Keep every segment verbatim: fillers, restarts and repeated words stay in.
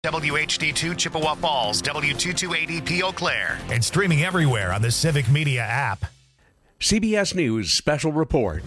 W H D two Chippewa Falls, W two two eight E P Eau Claire, and streaming everywhere on the Civic Media app. C B S News Special Report.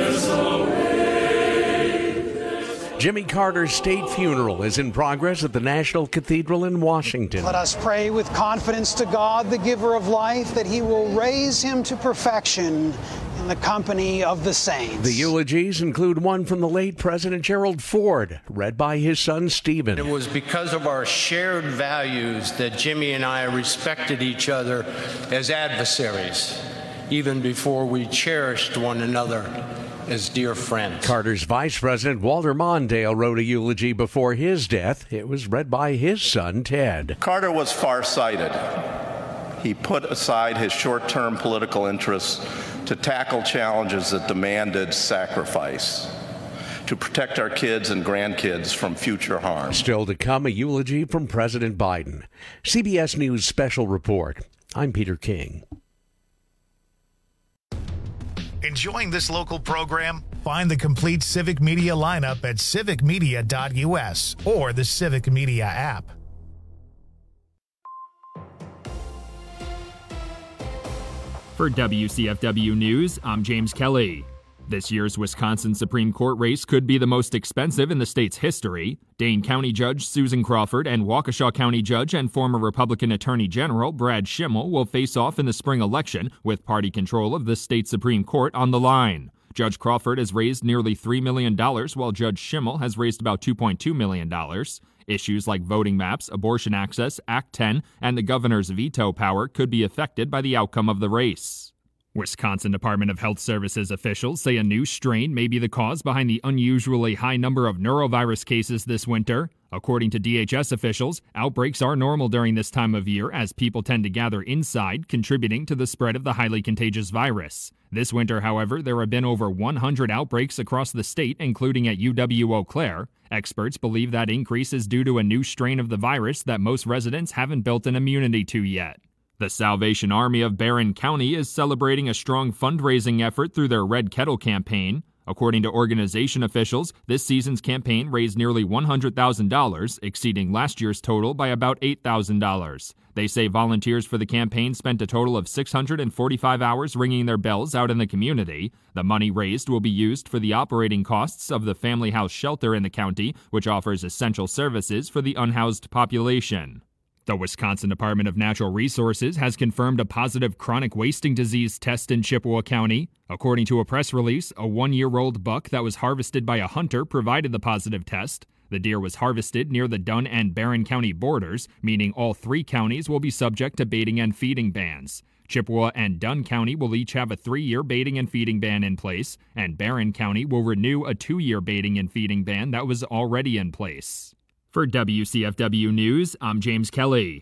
Jimmy Carter's state funeral is in progress at the National Cathedral in Washington. Let us pray with confidence to God, the giver of life, that he will raise him to perfection in the company of the saints. The eulogies include one from the late President Gerald Ford, read by his son Stephen. It was because of our shared values that Jimmy and I respected each other as adversaries, even before we cherished one another as dear friends. Carter's Vice President Walter Mondale wrote a eulogy before his death. It was read by his son Ted. Carter was farsighted. He put aside his short-term political interests to tackle challenges that demanded sacrifice, to protect our kids and grandkids from future harm. Still to come, a eulogy from President Biden. C B S News Special Report. I'm Peter King. Enjoying this local program? Find the complete Civic Media lineup at civic media dot U S or the Civic Media app. For W C F W News, I'm James Kelly. This year's Wisconsin Supreme Court race could be the most expensive in the state's history. Dane County Judge Susan Crawford and Waukesha County Judge and former Republican Attorney General Brad Schimmel will face off in the spring election with party control of the state Supreme Court on the line. Judge Crawford has raised nearly three million dollars, while Judge Schimmel has raised about two point two million dollars. Issues like voting maps, abortion access, Act ten, and the governor's veto power could be affected by the outcome of the race. Wisconsin Department of Health Services officials say a new strain may be the cause behind the unusually high number of norovirus cases this winter. According to D H S officials, outbreaks are normal during this time of year as people tend to gather inside, contributing to the spread of the highly contagious virus. This winter, however, there have been over one hundred outbreaks across the state, including at U W Eau Claire. Experts believe that increase is due to a new strain of the virus that most residents haven't built an immunity to yet. The Salvation Army of Barron County is celebrating a strong fundraising effort through their Red Kettle campaign. According to organization officials, this season's campaign raised nearly one hundred thousand dollars, exceeding last year's total by about eight thousand dollars. They say volunteers for the campaign spent a total of six hundred forty-five hours ringing their bells out in the community. The money raised will be used for the operating costs of the Family House Shelter in the county, which offers essential services for the unhoused population. The Wisconsin Department of Natural Resources has confirmed a positive chronic wasting disease test in Chippewa County. According to a press release, a one-year-old buck that was harvested by a hunter provided the positive test. The deer was harvested near the Dunn and Barron County borders, meaning all three counties will be subject to baiting and feeding bans. Chippewa and Dunn County will each have a three-year baiting and feeding ban in place, and Barron County will renew a two-year baiting and feeding ban that was already in place. For W C F W News, I'm James Kelly.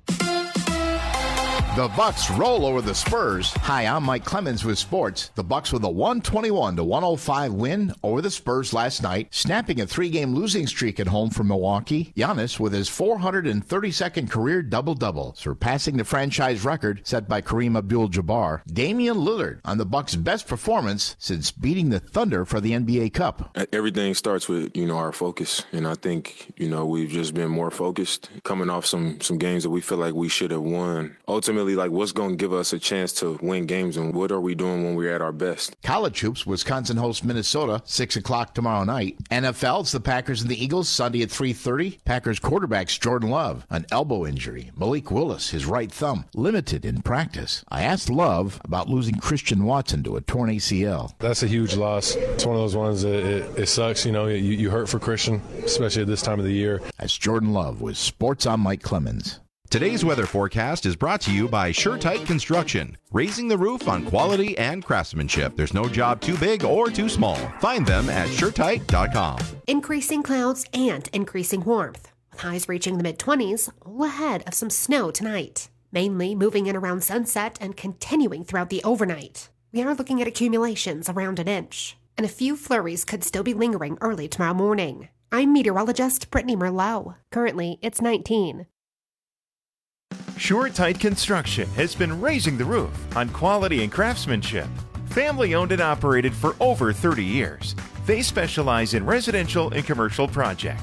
The Bucks roll over the Spurs. Hi, I'm Mike Clemens with sports. The Bucks with a one twenty-one to one oh five win over the Spurs last night, snapping a three-game losing streak at home for Milwaukee. Giannis with his four hundred thirty-second career double-double, surpassing the franchise record set by Kareem Abdul-Jabbar. Damian Lillard on the Bucks' best performance since beating the Thunder for the N B A Cup. Everything starts with, you know, our focus, and I think, you know, we've just been more focused, coming off some some games that we feel like we should have won. Ultimately, like, what's going to give us a chance to win games, and what are we doing when we're at our best? College hoops, Wisconsin hosts Minnesota, six o'clock tomorrow night. N F L, it's the Packers and the Eagles, Sunday at three thirty. Packers quarterback's Jordan Love, an elbow injury. Malik Willis, his right thumb, limited in practice. I asked Love about losing Christian Watson to a torn A C L. That's a huge loss. It's one of those ones that it, it sucks. You know, you, you hurt for Christian, especially at this time of the year. That's Jordan Love with Sports on Mike Clemens. Today's weather forecast is brought to you by SureTight Construction, raising the roof on quality and craftsmanship. There's no job too big or too small. Find them at sure tight dot com. Increasing clouds and increasing warmth, with highs reaching the mid-twenties, all ahead of some snow tonight, mainly moving in around sunset and continuing throughout the overnight. We are looking at accumulations around an inch, and a few flurries could still be lingering early tomorrow morning. I'm meteorologist Brittany Merlot. Currently, it's nineteen. SureTight Construction has been raising the roof on quality and craftsmanship. Family owned and operated for over thirty years. They specialize in residential and commercial projects.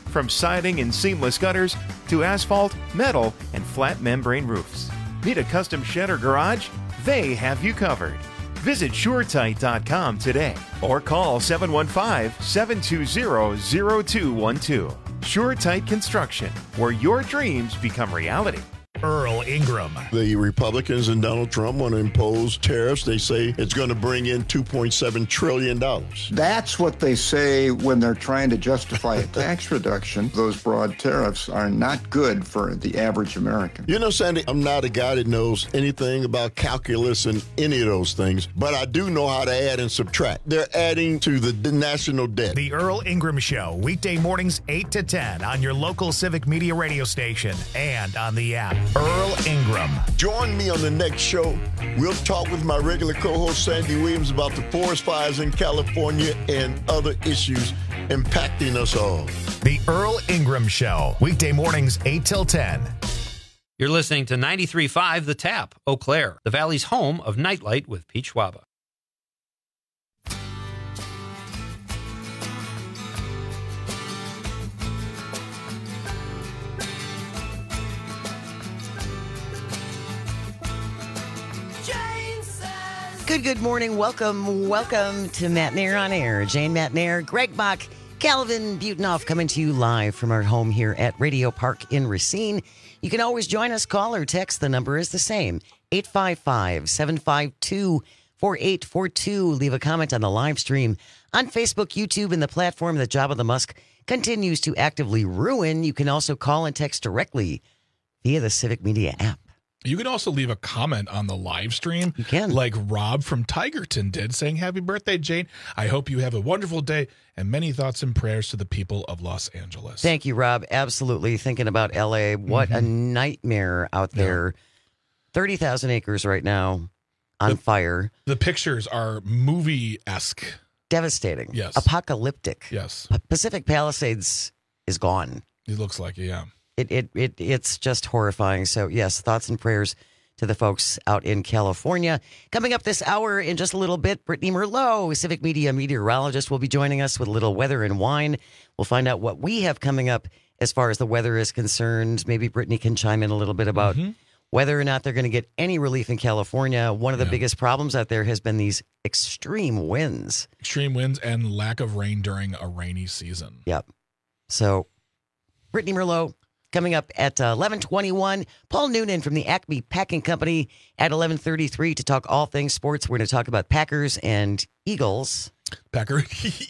From siding and seamless gutters to asphalt, metal, and flat membrane roofs. Need a custom shed or garage? They have you covered. Visit Sure Tight dot com today or call seven one five, seven two zero, zero two one two. Sure Tight Construction, where your dreams become reality. Earl Ingram. The Republicans and Donald Trump want to impose tariffs. They say it's going to bring in two point seven trillion dollars. That's what they say when they're trying to justify a tax reduction. Those broad tariffs are not good for the average American. You know, Sandy, I'm not a guy that knows anything about calculus and any of those things, but I do know how to add and subtract. They're adding to the national debt. The Earl Ingram Show, weekday mornings eight to ten on your local Civic Media radio station and on the app. Earl Ingram. Join me on the next show. We'll talk with my regular co-host Sandy Williams about the forest fires in California and other issues impacting us all. The Earl Ingram Show, weekday mornings eight till ten. You're listening to ninety-three point five The Tap, Eau Claire, the Valley's home of Nightlight with Pete Schwaba. Good, good morning. Welcome, welcome to Matt Nair on Air. Jane Matt Nair, Greg Bach, Calvin Butenoff coming to you live from our home here at Radio Park in Racine. You can always join us, call or text. The number is the same, eight five five, seven five two, four eight four two. Leave a comment on the live stream on Facebook, YouTube, and the platform that Jabba the Musk continues to actively ruin. You can also call and text directly via the Civic Media app. You can also leave a comment on the live stream. You can. Like Rob from Tigerton did, saying, happy birthday, Jane. I hope you have a wonderful day and many thoughts and prayers to the people of Los Angeles. Thank you, Rob. Absolutely. Thinking about L A. What mm-hmm. a nightmare out there. Yeah. thirty thousand acres right now on the, fire. The pictures are movie-esque. Devastating. Yes. Apocalyptic. Yes. Pacific Palisades is gone. It looks like it, yeah. It, it it it's just horrifying. So, yes, thoughts and prayers to the folks out in California. Coming up this hour in just a little bit, Brittany Merlot, Civic Media meteorologist, will be joining us with a little weather and wine. We'll find out what we have coming up as far as the weather is concerned. Maybe Brittany can chime in a little bit about mm-hmm. whether or not they're going to get any relief in California. One of the yeah. biggest problems out there has been these extreme winds. Extreme winds and lack of rain during a rainy season. Yep. So, Brittany Merlot. Coming up at uh, eleven twenty-one, Paul Noonan from the Acme Packing Company at eleven thirty-three to talk all things sports. We're going to talk about Packers and Eagles. Packer,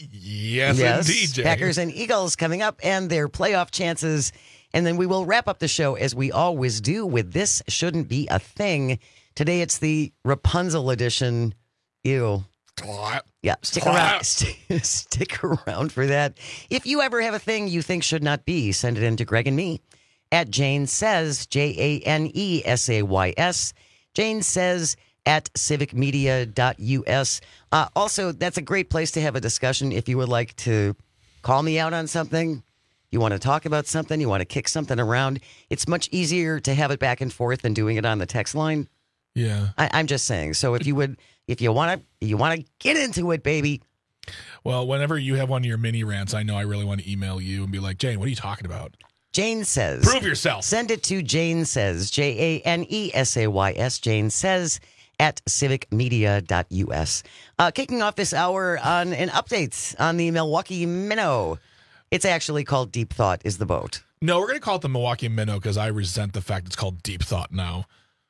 yes, yes, indeed, Jay. Packers and Eagles coming up and their playoff chances. And then we will wrap up the show as we always do with This Shouldn't Be a Thing. Today it's the Rapunzel edition. Ew. Yeah, stick around. St- stick around for that. If you ever have a thing you think should not be, send it in to Greg and me at Jane Says, J A N E S A Y S. Jane Says at civic media dot U S. Uh, also, that's a great place to have a discussion if you would like to call me out on something. You want to talk about something, you want to kick something around. It's much easier to have it back and forth than doing it on the text line. Yeah. I, I'm just saying. So if you would, if you want to, you want to get into it, baby. Well, whenever you have one of your mini rants, I know I really want to email you and be like, Jane, what are you talking about? Jane Says. Prove yourself. Send it to Jane Says, J A N E S A Y S, Jane Says at civic media dot U S. Uh, kicking off this hour on an update on the Milwaukee Minnow. It's actually called Deep Thought is the boat. No, we're going to call it the Milwaukee Minnow because I resent the fact it's called Deep Thought now.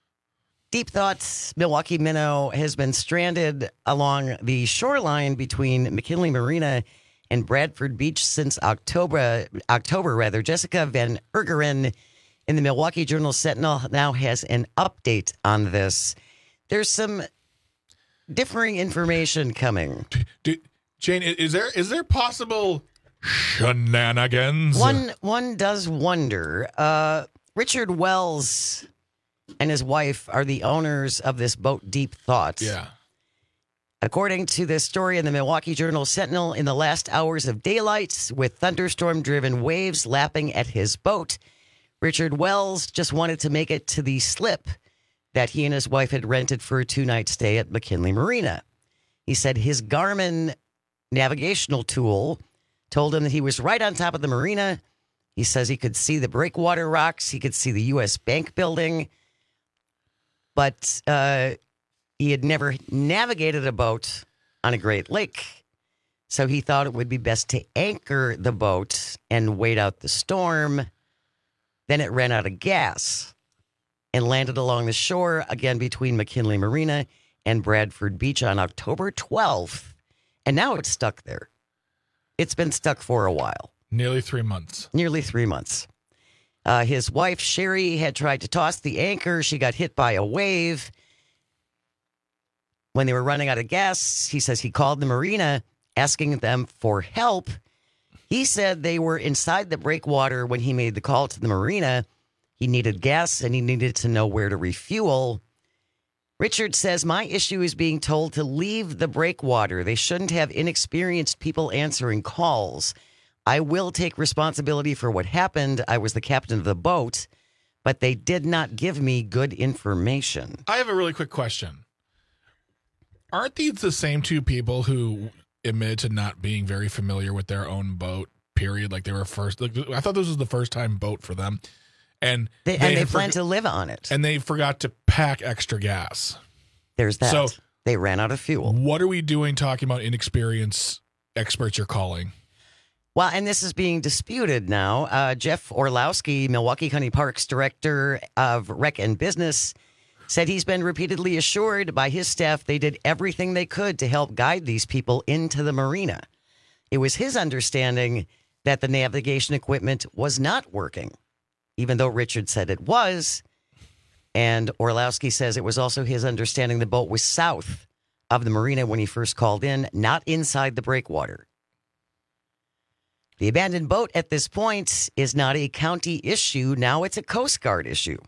Deep Thought Milwaukee Minnow has been stranded along the shoreline between McKinley Marina and Bradford Beach since October. October, rather. Jessica Van Ergeren in the Milwaukee Journal-Sentinel now has an update on this. There's some differing information coming. Do, do, Jane, is there is there possible shenanigans? One one does wonder. Uh, Richard Wells and his wife are the owners of this boat, Deep Thought. Yeah. According to this story in the Milwaukee Journal-Sentinel, in the last hours of daylight, with thunderstorm-driven waves lapping at his boat, Richard Wells just wanted to make it to the slip that he and his wife had rented for a two-night stay at McKinley Marina. He said his Garmin navigational tool told him that he was right on top of the marina He says he could see the breakwater rocks. He could see the U S Bank building. But uh, he had never navigated a boat on a Great Lake. So he thought it would be best to anchor the boat and wait out the storm. Then it ran out of gas and landed along the shore, again between McKinley Marina and Bradford Beach on October twelfth. And now it's stuck there. It's been stuck for a while. Nearly three months. Nearly three months. Uh, his wife, Sherry, had tried to toss the anchor. She got hit by a wave. When they were running out of gas, he says he called the marina asking them for help. He said they were inside the breakwater when he made the call to the marina. He needed gas and he needed to know where to refuel. Richard says, my issue is being told to leave the breakwater. They shouldn't have inexperienced people answering calls. I will take responsibility for what happened. I was the captain of the boat, but they did not give me good information. I have a really quick question. Aren't these the same two people who admitted to not being very familiar with their own boat, period? Like they were first, like, I thought this was the first time boat for them. And they, they, and they had plan forg- to live on it. And they forgot to pack extra gas. There's that. So they ran out of fuel. What are we doing talking about inexperienced experts you're calling? Well, and this is being disputed now. Uh, Jeff Orlowski, Milwaukee County Parks Director of Rec and Business, said he's been repeatedly assured by his staff they did everything they could to help guide these people into the marina. It was his understanding that the navigation equipment was not working, even though Richard said it was. And Orlowski says it was also his understanding the boat was south of the marina when he first called in, not inside the breakwater. The abandoned boat at this point is not a county issue. Now it's a Coast Guard issue.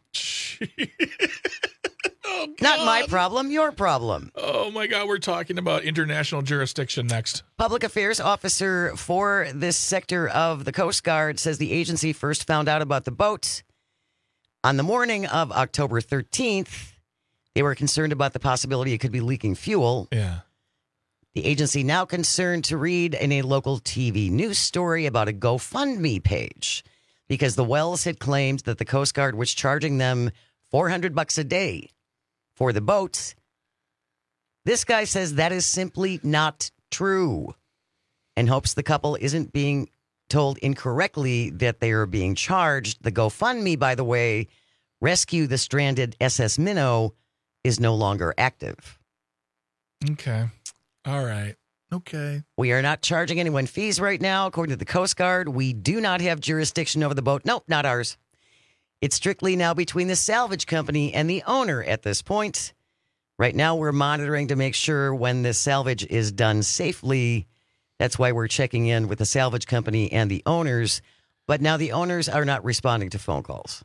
Oh, not my problem, your problem. Oh, my God. We're talking about international jurisdiction next. Public affairs officer for this sector of the Coast Guard says the agency first found out about the boat on the morning of October thirteenth. They were concerned about the possibility it could be leaking fuel. Yeah. The agency now concerned to read in a local T V news story about a GoFundMe page because the Wells had claimed that the Coast Guard was charging them four hundred bucks a day for the boat. This guy says that is simply not true and hopes the couple isn't being told incorrectly that they are being charged. The GoFundMe, by the way, Rescue the Stranded S S Minnow, is no longer active. Okay. All right. Okay. We are not charging anyone fees right now. According to the Coast Guard, we do not have jurisdiction over the boat. Nope, not ours. It's strictly now between the salvage company and the owner at this point. Right now, we're monitoring to make sure when the salvage is done safely. That's why we're checking in with the salvage company and the owners. But now the owners are not responding to phone calls.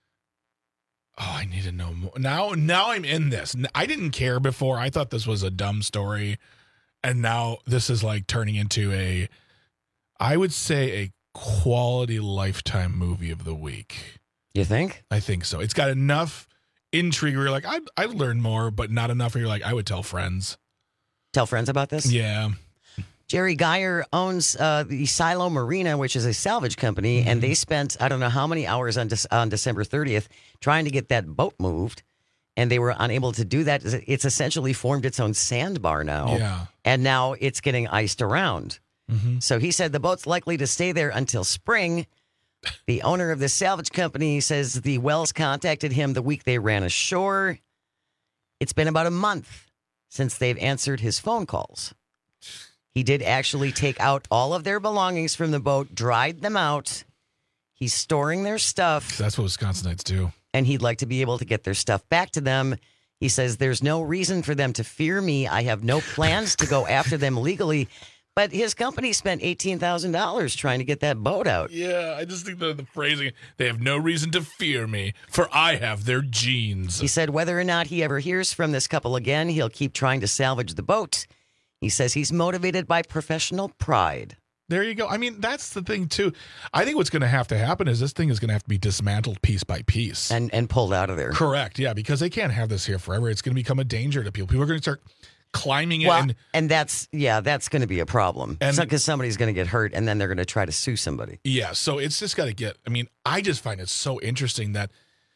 Oh, I need to know more. Now, now I'm in this. I didn't care before. I thought this was a dumb story. And now this is like turning into a, I would say, a quality Lifetime movie of the week. You think? I think so. It's got enough intrigue where you're like, I'd, I'd learn more, but not enough where you're like, I would tell friends. Tell friends about this? Yeah. Jerry Geyer owns uh, the Silo Marina, which is a salvage company, mm-hmm. and they spent, I don't know how many hours on, De- on December thirtieth trying to get that boat moved, and they were unable to do that. It's essentially formed its own sandbar now, yeah. and now it's getting iced around. Mm-hmm. So he said the boat's likely to stay there until spring. The owner of the salvage company says the Wells contacted him the week they ran ashore. It's been about a month since they've answered his phone calls. He did actually take out all of their belongings from the boat, dried them out. He's storing their stuff. That's what Wisconsinites do. And he'd like to be able to get their stuff back to them. He says, there's no reason for them to fear me. I have no plans to go after them legally. But his company spent eighteen thousand dollars trying to get that boat out. Yeah, I just think the, the phrasing, they have no reason to fear me, for I have their genes. He said whether or not he ever hears from this couple again, he'll keep trying to salvage the boat. He says he's motivated by professional pride. There you go. I mean, that's the thing, too. I think what's going to have to happen is this thing is going to have to be dismantled piece by piece. And and pulled out of there. Correct, yeah, because they can't have this here forever. It's going to become a danger to people. People are going to start climbing it. Well, and, and that's, yeah, that's going to be a problem. And- Because somebody's going to get hurt and then they're going to try to sue somebody. Yeah, so it's just got to get, I mean, I just find it so interesting that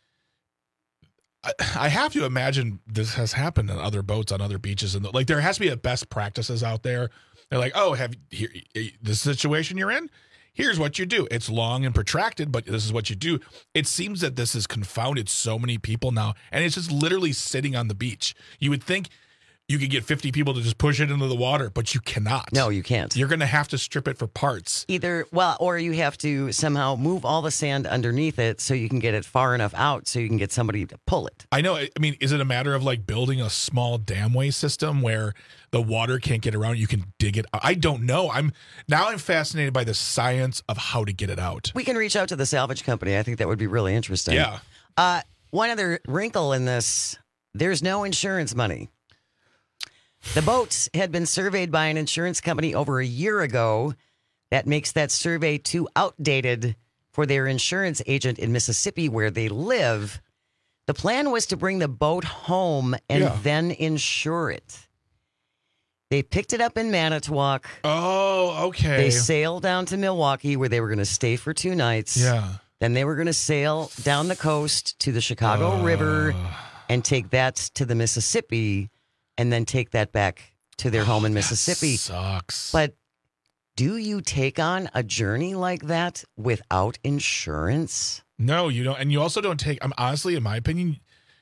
I, I have to imagine this has happened on other boats, on other beaches. And like, there has to be a best practices out there. They're like, oh, have here, the situation you're in? Here's what you do. It's long and protracted, but this is what you do. It seems that this has confounded so many people now, and it's just literally sitting on the beach. You would think you could get fifty people to just push it into the water, but you cannot. No, you can't. You're going to have to strip it for parts. Either, well, or you have to somehow move all the sand underneath it so you can get it far enough out so you can get somebody to pull it. I know. I mean, is it a matter of like building a small damway system where the water can't get around? You can dig it out? I don't know. I'm now I'm fascinated by the science of how to get it out. We can reach out to the salvage company. I think that would be really interesting. Yeah. Uh, one other wrinkle in this, there's no insurance money. The boats had been surveyed by an insurance company over a year ago. That makes that survey too outdated for their insurance agent in Mississippi where they live. The plan was to bring the boat home and Yeah. then insure it. They picked it up in Manitowoc. Oh, okay. They sailed down to Milwaukee where they were going to stay for two nights. Yeah. Then they were going to sail down the coast to the Chicago Uh. River and take that to the Mississippi and then take that back to their home in Mississippi. Sucks. But do you take on a journey like that without insurance? No, you don't. And you also don't take, I'm honestly, in my opinion,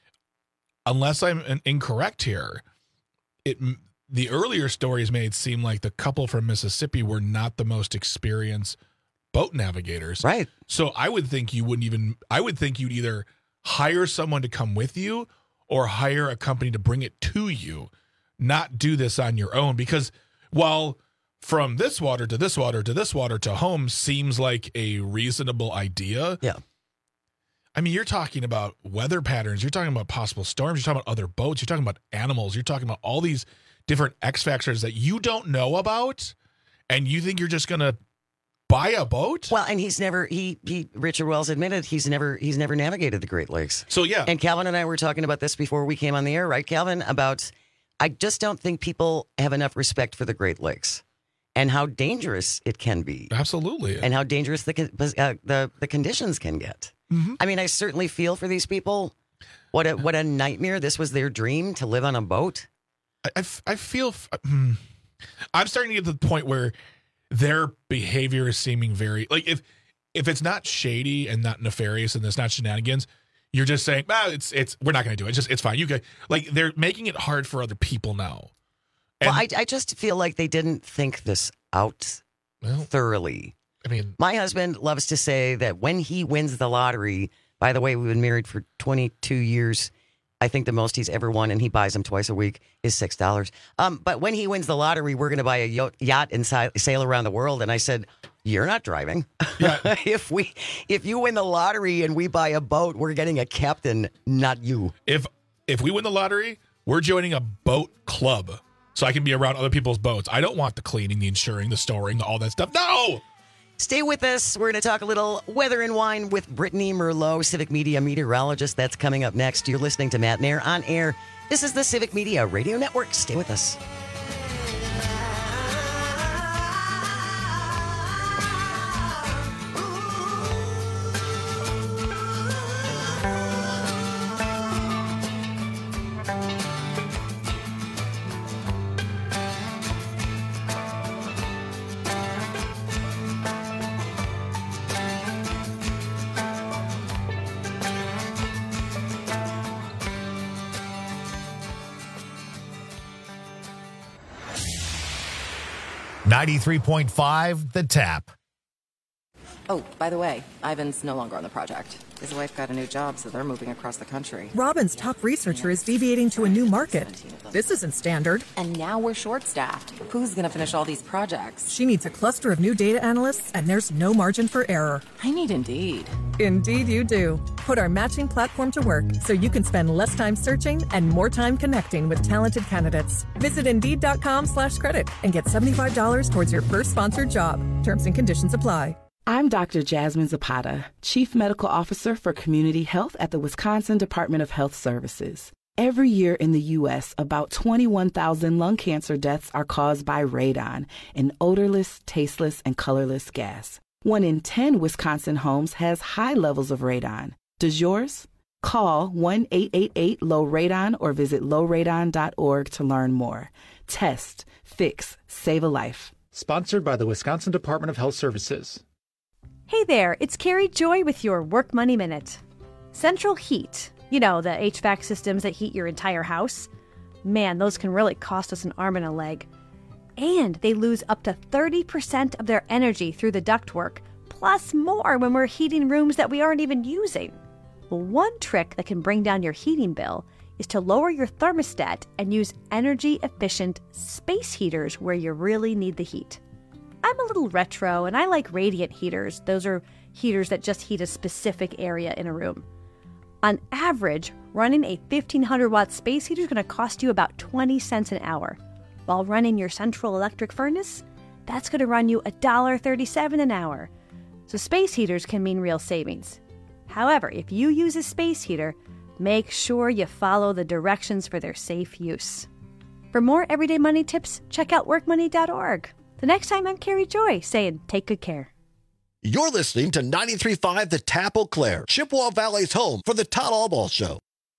unless I'm in- incorrect here, it the earlier stories made it seem like the couple from Mississippi were not the most experienced boat navigators. Right. So I would think you wouldn't even, I would think you'd either hire someone to come with you or hire a company to bring it to you, not do this on your own. Because while from this water to this water to this water to home seems like a reasonable idea. Yeah. I mean, you're talking about weather patterns. You're talking about possible storms. You're talking about other boats. You're talking about animals. You're talking about all these different X factors that you don't know about. And you think you're just going to buy a boat? Well, and he's never, he, he, Richard Wells admitted he's never, he's never navigated the Great Lakes. So, yeah. And Calvin and I were talking about this before we came on the air, right, Calvin? About, I just don't think people have enough respect for the Great Lakes and how dangerous it can be. Absolutely. And how dangerous the, con- uh, the, the conditions can get. Mm-hmm. I mean, I certainly feel for these people. What a, what a nightmare. This was their dream to live on a boat. I, I, I feel, hmm, I'm starting to get to the point where their behavior is seeming very, like if if it's not shady and not nefarious and it's not shenanigans, you're just saying, ah, it's it's we're not going to do it. It's just it's fine. You can, like they're making it hard for other people now. And, Well, I, I just feel like they didn't think this out well, thoroughly. I mean, My husband loves to say that when he wins the lottery, by the way, we've been married for twenty-two years. I think the most he's ever won, and he buys them twice a week, is six dollars. Um, but when he wins the lottery, we're going to buy a yacht, yacht and si- sail around the world. And I said, you're not driving. Yeah. if we, if you win the lottery and we buy a boat, we're getting a captain, not you. if if we win the lottery, we're joining a boat club so I can be around other people's boats. I don't want the cleaning, the insuring, the storing, all that stuff. No. Stay with us. We're going to talk a little weather and wine with Brittany Merlot, Civic Media meteorologist. That's coming up next. You're listening to Matt Nair on air. This is the Civic Media Radio Network. Stay with us. ninety-three point five The Tap. Oh, by the way, Ivan's no longer on the project. His wife got a new job, so they're moving across the country. Robin's top researcher is deviating to a new market. This isn't standard. And now we're short-staffed. Who's going to finish all these projects? She needs a cluster of new data analysts, and there's no margin for error. I need Indeed. Indeed you do. Put our matching platform to work so you can spend less time searching and more time connecting with talented candidates. Visit Indeed.com slash credit and get seventy-five dollars towards your first sponsored job. Terms and conditions apply. I'm Doctor Jasmine Zapata, Chief Medical Officer for Community Health at the Wisconsin Department of Health Services. Every year in the U S, about twenty-one thousand lung cancer deaths are caused by radon, an odorless, tasteless, and colorless gas. One in ten Wisconsin homes has high levels of radon. Does yours? Call one eight eight eight low radon or visit low radon dot org to learn more. Test, fix, save a life. Sponsored by the Wisconsin Department of Health Services. Hey there, it's Carrie Joy with your Work Money Minute. Central heat. You know, the H V A C systems that heat your entire house. Man, those can really cost us an arm and a leg. And they lose up to thirty percent of their energy through the ductwork, plus more when we're heating rooms that we aren't even using. Well, one trick that can bring down your heating bill is to lower your thermostat and use energy-efficient space heaters where you really need the heat. I'm a little retro, and I like radiant heaters. Those are heaters that just heat a specific area in a room. On average, running a fifteen hundred watt space heater is going to cost you about twenty cents an hour. While running your central electric furnace, that's going to run you one dollar thirty-seven an hour. So space heaters can mean real savings. However, if you use a space heater, make sure you follow the directions for their safe use. For more everyday money tips, check out work money dot org. The next time, I'm Carrie Joy saying take good care. You're listening to ninety-three point five The Tap Eau Claire, Chippewa Valley's home for the Todd Albaugh Show.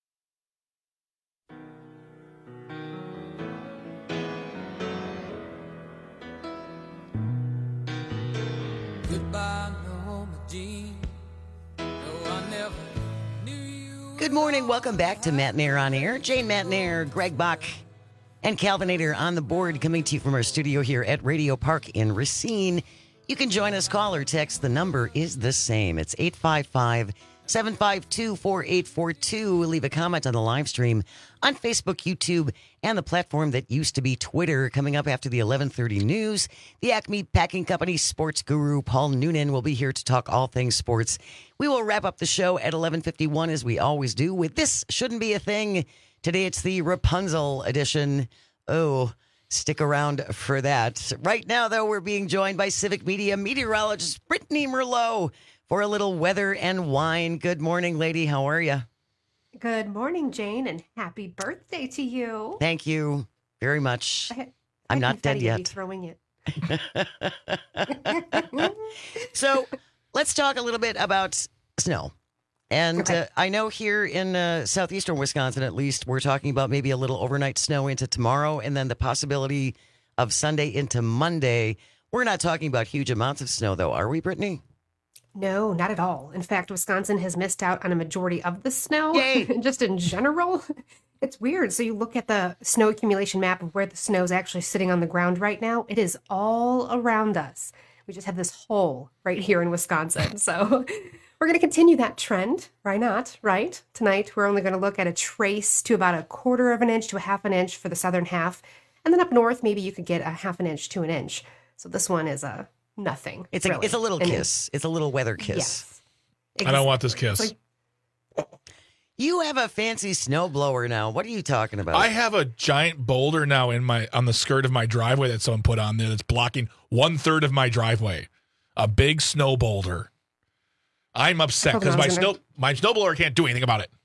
Goodbye, Norma Jean. No, I never knew you. Good morning. Welcome back to Matt Nair on Air. Jane Matt Nair, Greg Bach, and Calvinator on the board, coming to you from our studio here at Radio Park in Racine. You can join us, call or text. The number is the same. It's eight five five, seven five two, four eight four two. Leave a comment on the live stream on Facebook, YouTube, and the platform that used to be Twitter. Coming up after the eleven thirty news, the Acme Packing Company sports guru Paul Noonan will be here to talk all things sports. We will wrap up the show at eleven fifty-one, as we always do, with This Shouldn't Be a Thing. Today it's the Rapunzel edition. Oh, stick around for that. Right now, though, we're being joined by Civic Media meteorologist Brittany Merlot for a little weather and wine. Good morning, lady. How are you? Good morning, Jane, and happy birthday to you. Thank you very much. I, I'm I not dead yet. Be throwing it. So let's talk a little bit about snow. And okay. uh, I know here in uh, southeastern Wisconsin, at least, we're talking about maybe a little overnight snow into tomorrow and then the possibility of Sunday into Monday. We're not talking about huge amounts of snow, though, are we, Brittany? No, not at all. In fact, Wisconsin has missed out on a majority of the snow. Yay. Just in general. It's weird. So you look at the snow accumulation map of where the snow is actually sitting on the ground right now. It is all around us. We just have this hole right here in Wisconsin. So we're going to continue that trend. Why not, right? Tonight, we're only going to look at a trace to about a quarter of an inch to a half an inch for the southern half. And then up north, maybe you could get a half an inch to an inch. So this one is a nothing. It's a, really. it's a little and kiss. It's a little weather kiss. Yes. Exactly. I don't want this kiss. Like, you have a fancy snowblower now. What are you talking about? I have a giant boulder now in my on the skirt of my driveway that someone put on there that's blocking one third of my driveway. A big snow boulder. I'm upset because my snow my snowblower can't do anything about it.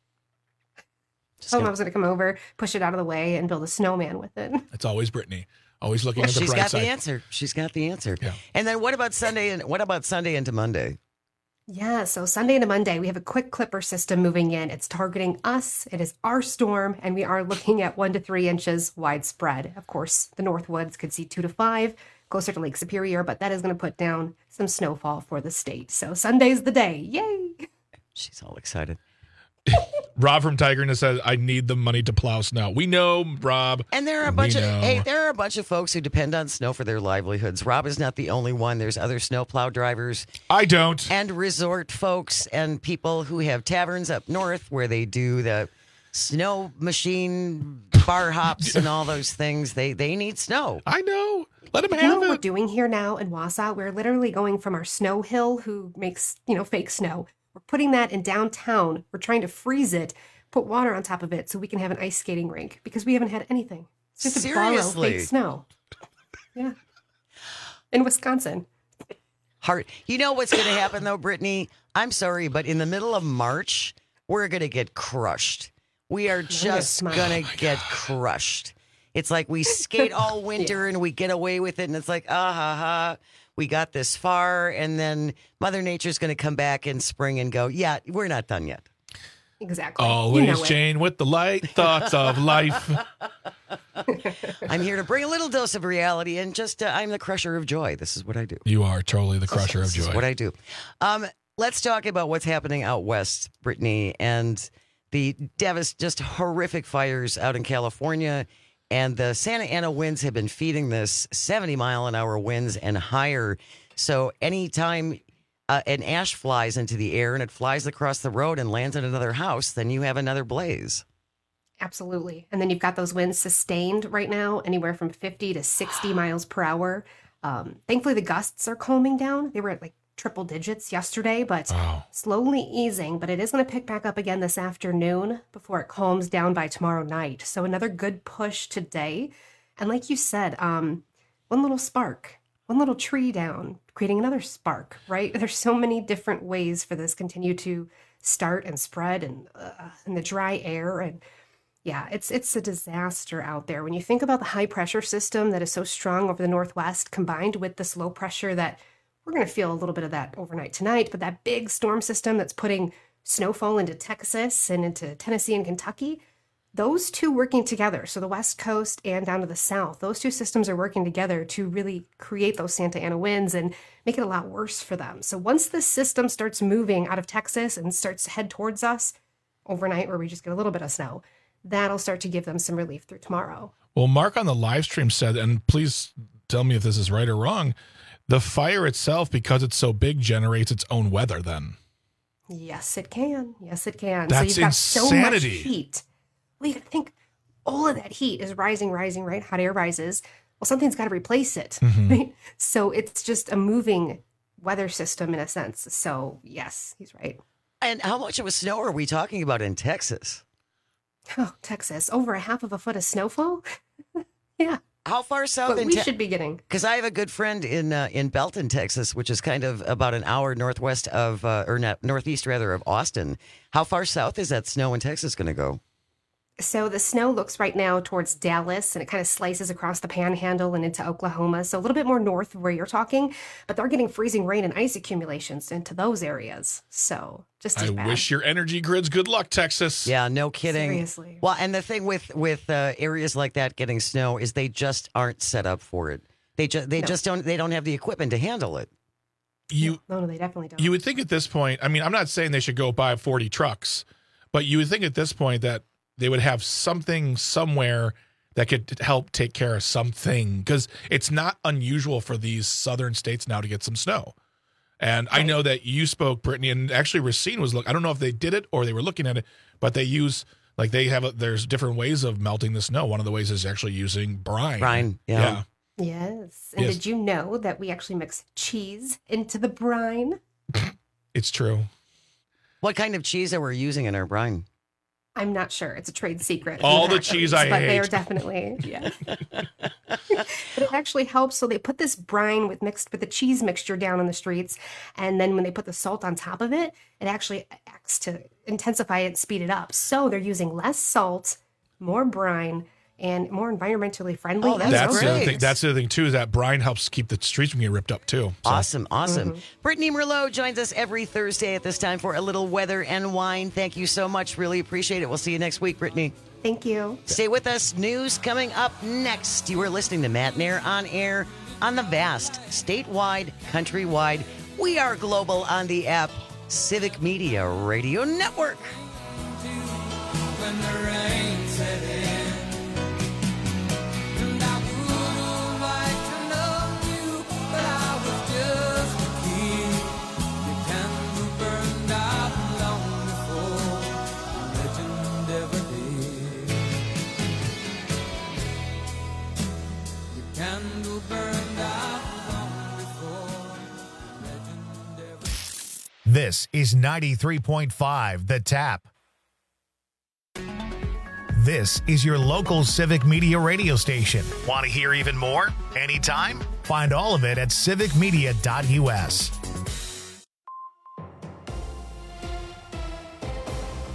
Oh, I was going to come over, push it out of the way, and build a snowman with it. It's always Brittany. Always looking well, at the bright side. She's got the answer. She's got the answer. Yeah. And then what about Sunday and what about Sunday into Monday? Yeah, so Sunday into Monday, we have a quick clipper system moving in. It's targeting us. It is our storm, and we are looking at one to three inches widespread. Of course, the Northwoods could see two to five, closer to Lake Superior, but that is going to put down some snowfall for the state. So Sunday's the day. Yay! She's all excited. Rob from Tigerna says, I need the money to plow snow. We know, Rob. And there are a bunch of hey, there are a bunch of folks who depend on snow for their livelihoods. Rob is not the only one. There's other snowplow drivers. I don't. And resort folks and people who have taverns up north where they do the snow machine bar hops and all those things. They they need snow. I know. Let them have you know it. What we're doing here now in Wausau, we're literally going from our snow hill who makes, you know, fake snow. We're putting that in downtown. We're trying to freeze it, put water on top of it so we can have an ice skating rink because we haven't had anything. So to borrow fake snow. Yeah. In Wisconsin. Hard. You know what's going to happen though, Brittany? I'm sorry, but in the middle of March, we're going to get crushed. We are just going to get crushed. It's like we skate all winter yeah. and we get away with it. And it's like, ah, ha, ha. We got this far. And then Mother Nature's going to come back in spring and go, yeah, we're not done yet. Exactly. Always you know Jane it. with the light thoughts of life. I'm here to bring a little dose of reality and just, uh, I'm the crusher of joy. This is what I do. You are totally the crusher this of joy. This is what I do. Um, let's talk about what's happening out west, Brittany, and the devas, just horrific fires out in California. And the Santa Ana winds have been feeding this seventy mile an hour winds and higher. So anytime uh, an ash flies into the air and it flies across the road and lands in another house, then you have another blaze. Absolutely. And then you've got those winds sustained right now, anywhere from fifty to sixty miles per hour. Um, thankfully, the gusts are calming down. They were at like triple digits yesterday, but oh. slowly easing. But it is going to pick back up again this afternoon before it calms down by tomorrow night. So another good push today. And like you said, um, one little spark, one little tree down, creating another spark, right? There's so many different ways for this continue to start and spread and uh, in the dry air. And yeah, it's it's a disaster out there. When you think about the high pressure system that is so strong over the Northwest, combined with this low pressure that we're going to feel a little bit of that overnight tonight, but that big storm system that's putting snowfall into Texas and into Tennessee and Kentucky, those two working together, so the West Coast and down to the South, those two systems are working together to really create those Santa Ana winds and make it a lot worse for them. So once this system starts moving out of Texas and starts to head towards us overnight, where we just get a little bit of snow, that'll start to give them some relief through tomorrow. Well, Mark on the live stream said, and please tell me if this is right or wrong, the fire itself, because it's so big, generates its own weather then. Yes, it can. Yes, it can. That's so you've got insanity. So much heat. Well, you got to think all of that heat is rising, rising, right? Hot air rises. Well, something's got to replace it, mm-hmm. right? So it's just a moving weather system in a sense. So yes, he's right. And how much of a snow are we talking about in Texas? Oh, Texas, over a half of a foot of snowfall? Yeah. How far south? But in we te- should be getting. Because I have a good friend in uh, in Belton, Texas, which is kind of about an hour northwest of, uh, or not, northeast rather, of Austin. How far south is that snow in Texas going to go? So the snow looks right now towards Dallas, and it kind of slices across the Panhandle and into Oklahoma. So a little bit more north of where you're talking, but they're getting freezing rain and ice accumulations into those areas. So just as I bad. wish your energy grids good luck, Texas. Yeah, no kidding. Seriously. Well, and the thing with with uh, areas like that getting snow is they just aren't set up for it. They just they no. just don't they don't have the equipment to handle it. You no, no, they definitely don't. You would think at this point. I mean, I'm not saying they should go buy forty trucks, but you would think at this point that they would have something somewhere that could help take care of something, because it's not unusual for these southern states now to get some snow. And right. I know that you spoke, Brittany, and actually Racine was look. I don't know if they did it or they were looking at it, but they use like they have. A, there's different ways of melting the snow. One of the ways is actually using brine. Brine, yeah. yeah. Yes. And yes. did you know that we actually mix cheese into the brine? It's true. What kind of cheese are we using in our brine? I'm not sure. It's a trade secret. All the cheese I but hate. But they are definitely, yeah. But it actually helps. So they put this brine with mixed with the cheese mixture down on the streets. And then when they put the salt on top of it, it actually acts to intensify it, speed it up. So they're using less salt, more brine, and more environmentally friendly. Oh, that's, that's great. the other thing. That's the other thing too, is that brine helps keep the streets from getting ripped up too. So. Awesome, awesome. Mm-hmm. Brittany Merlot joins us every Thursday at this time for a little weather and wine. Thank you so much. Really appreciate it. We'll see you next week, Brittany. Thank you. Stay with us. News coming up next. You are listening to Matt Nair on air on the vast, statewide, countrywide. We are global on the app, Civic Media Radio Network. When the rain set in. This is ninety-three point five The Tap. This is your local Civic Media radio station. Want to hear even more? Anytime? Find all of it at civic media dot u s.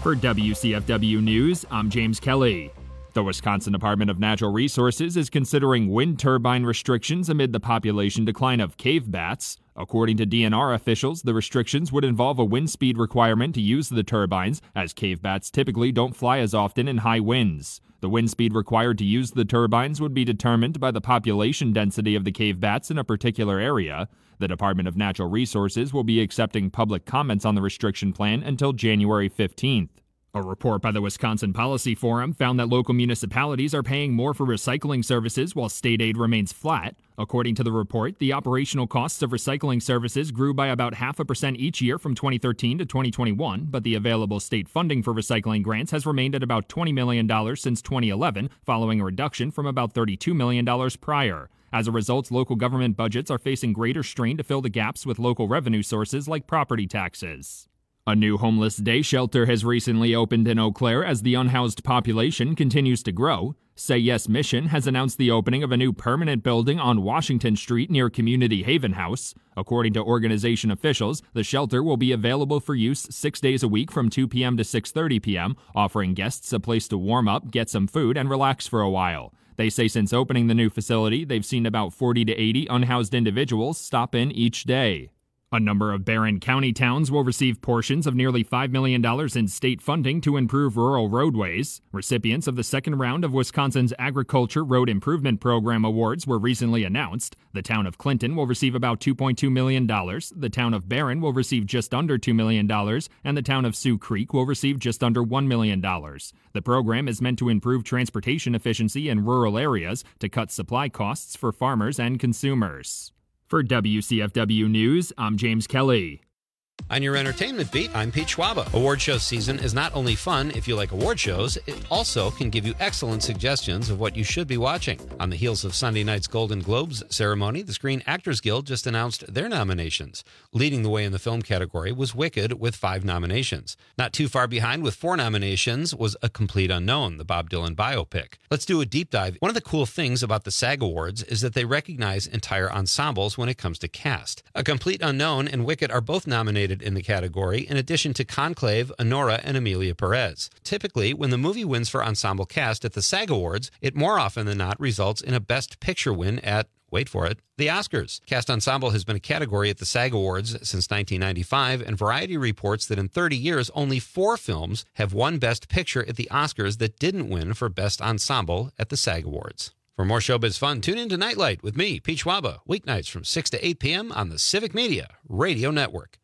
For W C F W News, I'm James Kelly. The Wisconsin Department of Natural Resources is considering wind turbine restrictions amid the population decline of cave bats. According to D N R officials, the restrictions would involve a wind speed requirement to use the turbines, as cave bats typically don't fly as often in high winds. The wind speed required to use the turbines would be determined by the population density of the cave bats in a particular area. The Department of Natural Resources will be accepting public comments on the restriction plan until January fifteenth. A report by the Wisconsin Policy Forum found that local municipalities are paying more for recycling services while state aid remains flat. According to the report, the operational costs of recycling services grew by about half a percent each year from twenty thirteen to twenty twenty-one, but the available state funding for recycling grants has remained at about twenty million dollars since twenty eleven, following a reduction from about thirty-two million dollars prior. As a result, local government budgets are facing greater strain to fill the gaps with local revenue sources like property taxes. A new homeless day shelter has recently opened in Eau Claire as the unhoused population continues to grow. Say Yes Mission has announced the opening of a new permanent building on Washington Street near Community Haven House. According to organization officials, the shelter will be available for use six days a week from two p.m. to six thirty p.m., offering guests a place to warm up, get some food, and relax for a while. They say since opening the new facility, they've seen about forty to eighty unhoused individuals stop in each day. A number of Barron County towns will receive portions of nearly five million dollars in state funding to improve rural roadways. Recipients of the second round of Wisconsin's Agriculture Road Improvement Program awards were recently announced. The town of Clinton will receive about two point two million dollars, the town of Barron will receive just under two million dollars, and the town of Sioux Creek will receive just under one million dollars. The program is meant to improve transportation efficiency in rural areas to cut supply costs for farmers and consumers. For W C F W News, I'm James Kelly. On your entertainment beat, I'm Pete Schwaba. Award show season is not only fun if you like award shows, it also can give you excellent suggestions of what you should be watching. On the heels of Sunday night's Golden Globes ceremony, the Screen Actors Guild just announced their nominations. Leading the way in the film category was Wicked with five nominations. Not too far behind with four nominations was A Complete Unknown, the Bob Dylan biopic. Let's do a deep dive. One of the cool things about the SAG Awards is that they recognize entire ensembles when it comes to cast. A Complete Unknown and Wicked are both nominated in the category, in addition to Conclave, Honora, and Amelia Perez. Typically, when the movie wins for ensemble cast at the SAG Awards, it more often than not results in a Best Picture win at, wait for it, the Oscars. Cast Ensemble has been a category at the SAG Awards since nineteen ninety-five, and Variety reports that in thirty years, only four films have won Best Picture at the Oscars that didn't win for Best Ensemble at the SAG Awards. For more showbiz fun, tune in to Nightlight with me, Pete Schwaba, weeknights from six to eight p.m. on the Civic Media Radio Network.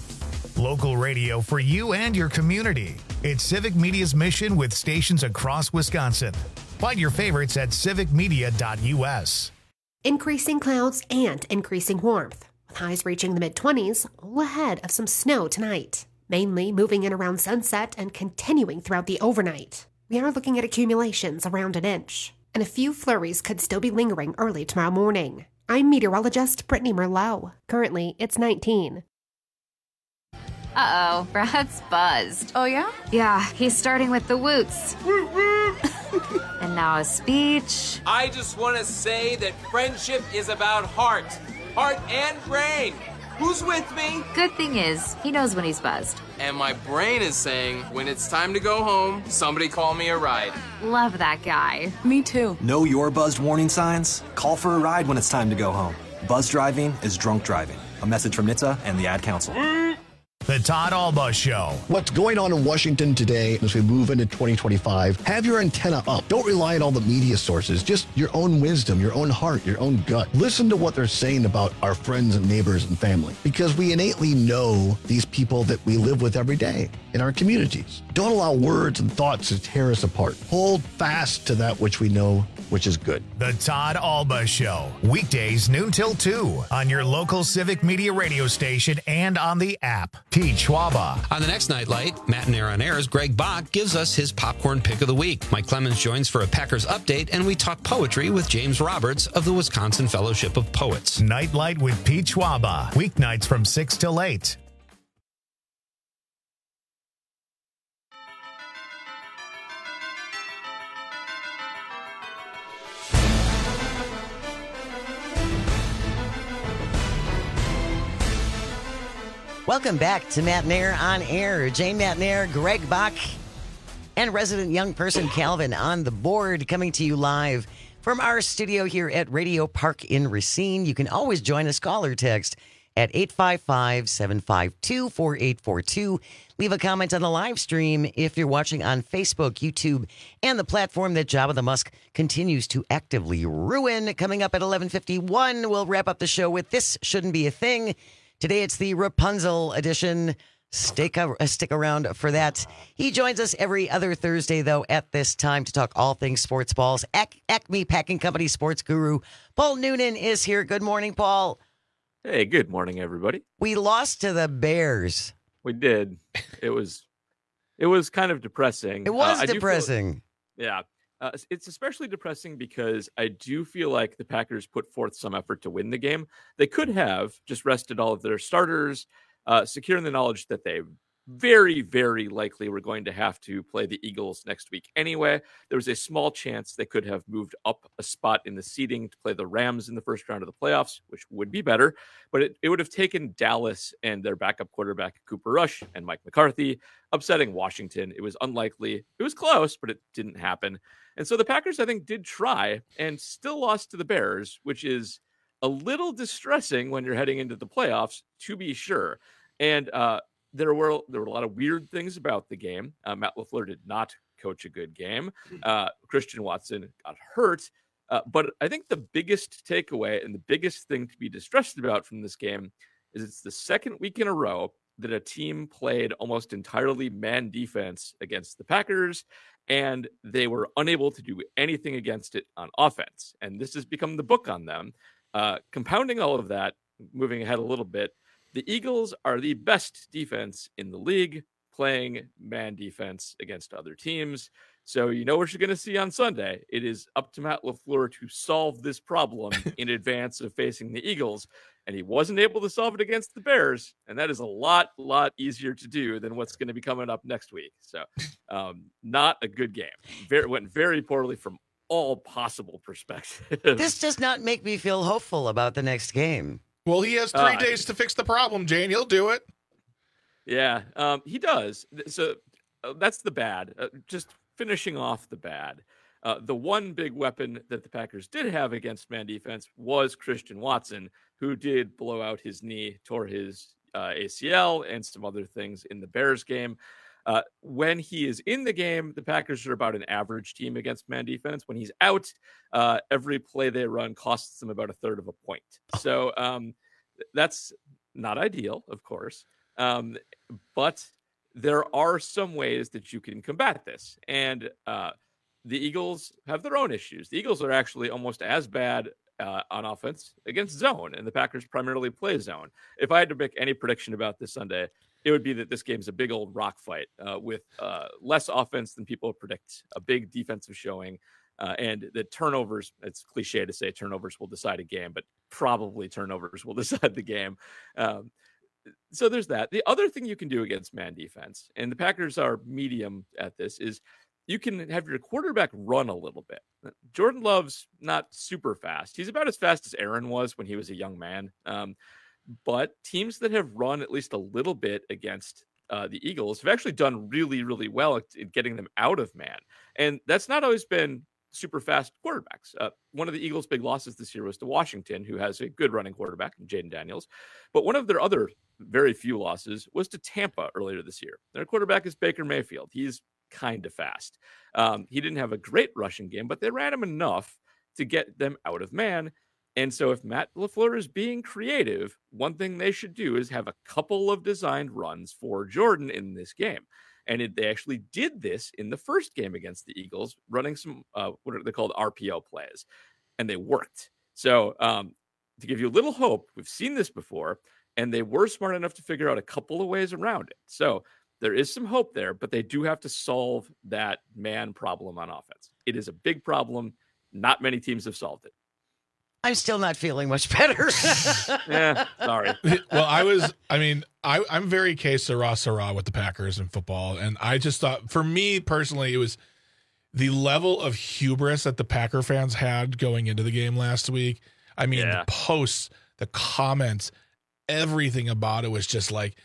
Local radio for you and your community. It's Civic Media's mission with stations across Wisconsin. Find your favorites at civic media dot u s. Increasing clouds and increasing warmth, with highs reaching the mid-twenties, all ahead of some snow tonight. Mainly moving in around sunset and continuing throughout the overnight. We are looking at accumulations around an inch, and a few flurries could still be lingering early tomorrow morning. I'm meteorologist Brittany Merlot. Currently, it's nineteen. Uh-oh, Brad's buzzed. Oh, yeah? Yeah, he's starting with the woots. And now a speech. I just want to say that friendship is about heart. Heart and brain. Who's with me? Good thing is, he knows when he's buzzed. And my brain is saying, when it's time to go home, somebody call me a ride. Love that guy. Me too. Know your buzzed warning signs? Call for a ride when it's time to go home. Buzz driving is drunk driving. A message from N H T S A and the Ad Council. The Todd Alba Show. What's going on in Washington today as we move into twenty twenty-five? Have your antenna up. Don't rely on all the media sources. Just your own wisdom, your own heart, your own gut. Listen to what they're saying about our friends and neighbors and family, because we innately know these people that we live with every day in our communities. Don't allow words and thoughts to tear us apart. Hold fast to that which we know, which is good. The Todd Alba Show. Weekdays noon till two on your local Civic Media radio station and on the app. Pete Schwaba. On the next Nightlight, Matt and Air on Air's Greg Bach gives us his popcorn pick of the week. Mike Clemens joins for a Packers update, and we talk poetry with James Roberts of the Wisconsin Fellowship of Poets. Nightlight with Pete Schwaba. Weeknights from six till eight. Welcome back to Matt Nair on Air. Jane Matt Nair, Greg Bach, and resident young person Calvin on the board, coming to you live from our studio here at Radio Park in Racine. You can always join us, call or text at eight five five, seven five two, four eight four two. Leave a comment on the live stream if you're watching on Facebook, YouTube, and the platform that Jabba the Musk continues to actively ruin. Coming up at eleven fifty-one, we'll wrap up the show with This Shouldn't Be a Thing. Today it's the Rapunzel edition. Stick, uh, stick around for that. He joins us every other Thursday, though, at this time to talk all things sports balls. Ac- Acme Packing Company sports guru Paul Noonan is here. Good morning, Paul. Hey, good morning, everybody. We lost to the Bears. We did. It was, it was kind of depressing. It was uh, depressing. Feel, yeah, uh, it's especially depressing because I do feel like the Packers put forth some effort to win the game. They could have just rested all of their starters, uh, securing the knowledge that they very, very likely were going to have to play the Eagles next week anyway. There was a small chance they could have moved up a spot in the seeding to play the Rams in the first round of the playoffs, which would be better. But it, it would have taken Dallas and their backup quarterback, Cooper Rush, and Mike McCarthy, upsetting Washington. It was unlikely. It was close, but it didn't happen. And so the Packers, I think, did try and still lost to the Bears, which is a little distressing when you're heading into the playoffs, to be sure. And, uh, There were there were a lot of weird things about the game. Uh, Matt LaFleur did not coach a good game. Uh, Christian Watson got hurt. Uh, but I think the biggest takeaway and the biggest thing to be distressed about from this game is it's the second week in a row that a team played almost entirely man defense against the Packers, and they were unable to do anything against it on offense. And this has become the book on them. Uh, compounding all of that, moving ahead a little bit, the Eagles are the best defense in the league, playing man defense against other teams. So you know what you're going to see on Sunday. It is up to Matt LaFleur to solve this problem in advance of facing the Eagles. And he wasn't able to solve it against the Bears. And that is a lot, lot easier to do than what's going to be coming up next week. So um, not a good game. Very, went very poorly from all possible perspectives. This does not make me feel hopeful about the next game. Well, he has three uh, days to fix the problem, Jane. He'll do it. Yeah, um, he does. So uh, that's the bad. Uh, just finishing off the bad. Uh, the one big weapon that the Packers did have against man defense was Christian Watson, who did blow out his knee, tore his uh, A C L, and some other things in the Bears game. Uh, when he is in the game, the Packers are about an average team against man defense. When he's out, uh, every play they run costs them about a third of a point. So um, that's not ideal, of course. Um, but there are some ways that you can combat this. And uh, the Eagles have their own issues. The Eagles are actually almost as bad uh, on offense against zone, and the Packers primarily play zone. If I had to make any prediction about this Sunday, it would be that this game's a big old rock fight uh, with uh, less offense than people predict, a big defensive showing, uh, and the turnovers, it's cliche to say turnovers will decide a game, but probably turnovers will decide the game. Um, so there's that. The other thing you can do against man defense, and the Packers are medium at this, is you can have your quarterback run a little bit. Jordan Love's not super fast. He's about as fast as Aaron was when he was a young man. Um, But teams that have run at least a little bit against uh, the Eagles have actually done really, really well at, at getting them out of man. And that's not always been super fast quarterbacks. Uh, one of the Eagles' big losses this year was to Washington, who has a good running quarterback, Jaden Daniels. But one of their other very few losses was to Tampa earlier this year. Their quarterback is Baker Mayfield. He's kind of fast. Um, he didn't have a great rushing game, but they ran him enough to get them out of man. And so if Matt LaFleur is being creative, one thing they should do is have a couple of designed runs for Jordan in this game. And it, they actually did this in the first game against the Eagles, running some, uh, what are they called, R P O plays. And they worked. So um, to give you a little hope, we've seen this before, and they were smart enough to figure out a couple of ways around it. So there is some hope there, but they do have to solve that man problem on offense. It is a big problem. Not many teams have solved it. I'm still not feeling much better. Yeah, sorry. Well, I was, I mean, I, I'm very que sera, sera with the Packers in football. And I just thought, for me personally, it was the level of hubris that the Packer fans had going into the game last week. I mean, yeah. the posts, the comments, everything about it was just like,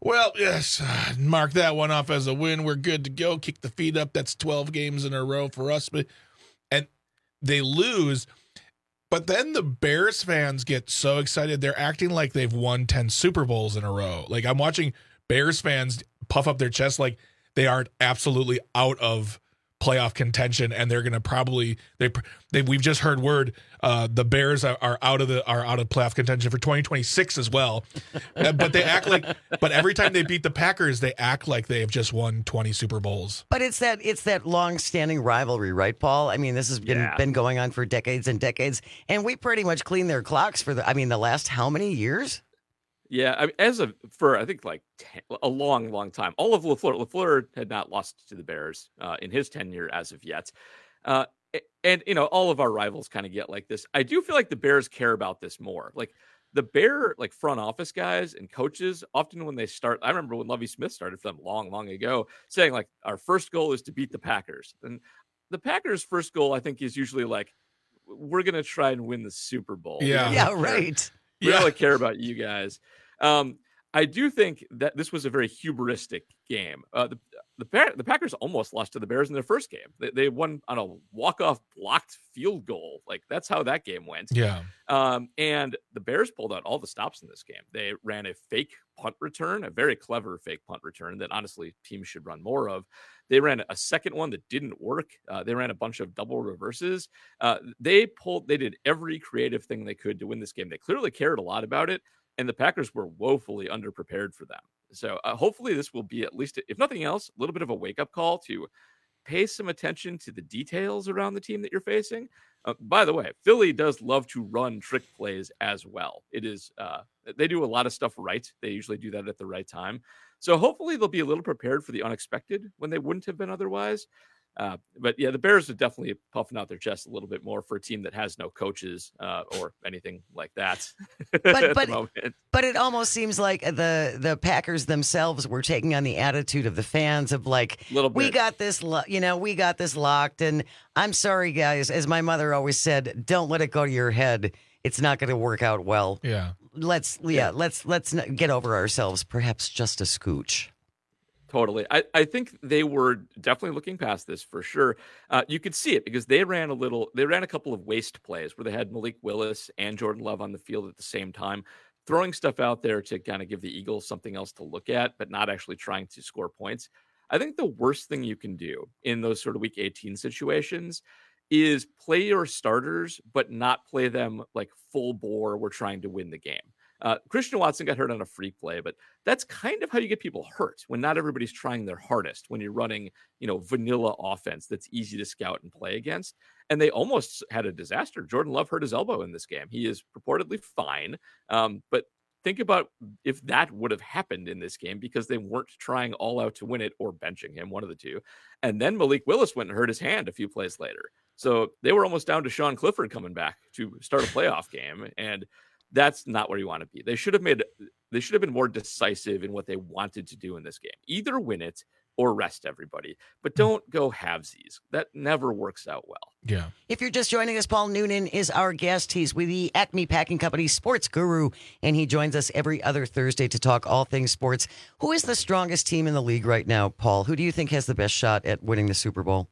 Well, yes, mark that one off as a win. We're good to go. Kick the feet up. That's twelve games in a row for us. But and they lose, but then the Bears fans get so excited. They're acting like they've won ten Super Bowls in a row. Like I'm watching Bears fans puff up their chest like they aren't absolutely out of playoff contention, and they're going to probably they they we've just heard word uh, the Bears are, are out of the are out of playoff contention for twenty twenty-six as well. uh, but they act like but every time they beat the Packers, they act like they have just won twenty Super Bowls. But it's that it's that long-standing rivalry, right, Paul? I mean, this has been Yeah. been going on for decades and decades, and we pretty much cleaned their clocks for the I mean, the last how many years? Yeah, I mean, as of for I think like ten, a long, long time. All of LaFleur, LaFleur had not lost to the Bears uh, in his tenure as of yet, uh, a- and you know all of our rivals kind of get like this. I do feel like the Bears care about this more. Like the Bear, like front office guys and coaches, often when they start, I remember when Lovie Smith started for them long, long ago, saying like our first goal is to beat the Packers, and the Packers' first goal I think is usually like we're gonna try and win the Super Bowl. We Yeah. don't Yeah, care- right. We don't really care about you guys. Um, I do think that this was a very hubristic game. Uh, the the, Bear, the Packers almost lost to the Bears in their first game. They, they won on a walk-off blocked field goal. Like that's how that game went. Yeah. Um, and the Bears pulled out all the stops in this game. They ran a fake punt return, a very clever fake punt return that honestly teams should run more of. They ran a second one that didn't work. Uh, they ran a bunch of double reverses. Uh, they pulled, they did every creative thing they could to win this game. They clearly cared a lot about it, and the Packers were woefully underprepared for them. So uh, hopefully this will be at least, if nothing else, a little bit of a wake-up call to pay some attention to the details around the team that you're facing. Uh, by the way, Philly does love to run trick plays as well. It is uh, they do a lot of stuff right. They usually do that at the right time. So hopefully they'll be a little prepared for the unexpected when they wouldn't have been otherwise. Uh, but yeah, the Bears are definitely puffing out their chest a little bit more for a team that has no coaches uh, or anything like that. But at but the moment. but it almost seems like the the Packers themselves were taking on the attitude of the fans of like, Little we bit. got this, lo- you know, we got this locked. And I'm sorry, guys, as my mother always said, don't let it go to your head. It's not going to work out well. Yeah. Let's yeah, let's let's not get over ourselves. Perhaps just a scooch. Totally. I, I think they were definitely looking past this for sure. Uh, you could see it because they ran a little, they ran a couple of waste plays where they had Malik Willis and Jordan Love on the field at the same time, throwing stuff out there to kind of give the Eagles something else to look at, but not actually trying to score points. I think the worst thing you can do in those sort of week eighteen situations is play your starters, but not play them like full bore. We're trying to win the game. Uh, Christian Watson got hurt on a free play, but that's kind of how you get people hurt when not everybody's trying their hardest, when you're running, you know, vanilla offense that's easy to scout and play against. And they almost had a disaster. Jordan Love hurt his elbow in this game. He is purportedly fine. Um, but think about if that would have happened in this game because they weren't trying all out to win it or benching him, one of the two. And then Malik Willis went and hurt his hand a few plays later. So they were almost down to Sean Clifford coming back to start a playoff game. And that's not where you want to be. They should have made, they should have been more decisive in what they wanted to do in this game. Either win it or rest everybody, but don't go halvesies. That never works out well. Yeah. If you're just joining us, Paul Noonan is our guest. He's with the Acme Packing Company sports guru, and he joins us every other Thursday to talk all things sports. Who is the strongest team in the league right now, Paul? Who do you think has the best shot at winning the Super Bowl?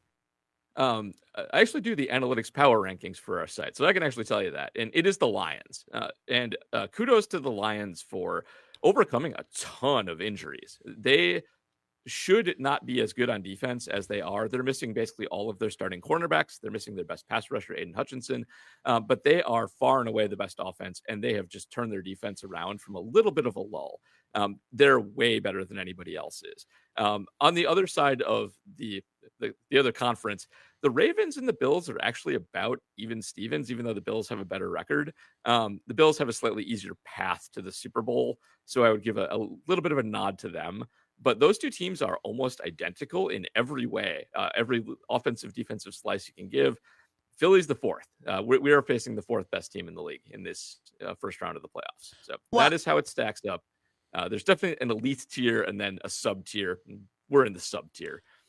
Um, I actually do the analytics power rankings for our site, so I can actually tell you that. And it is the Lions. Uh, and uh, kudos to the Lions for overcoming a ton of injuries. They should not be as good on defense as they are. They're missing basically all of their starting cornerbacks. They're missing their best pass rusher, Aiden Hutchinson. Um, but they are far and away the best offense, and they have just turned their defense around from a little bit of a lull. Um, they're way better than anybody else is. Um, on the other side of the, the the other conference, the Ravens and the Bills are actually about even Stevens, even though the Bills have a better record. Um, the Bills have a slightly easier path to the Super Bowl, so I would give a, a little bit of a nod to them. But those two teams are almost identical in every way, uh, every offensive, defensive slice you can give. Philly's the fourth. Uh, we, we are facing the fourth best team in the league in this uh, first round of the playoffs. So Well- that is how it stacks up. Uh, there's definitely an elite tier and then a sub tier. We're in the sub tier.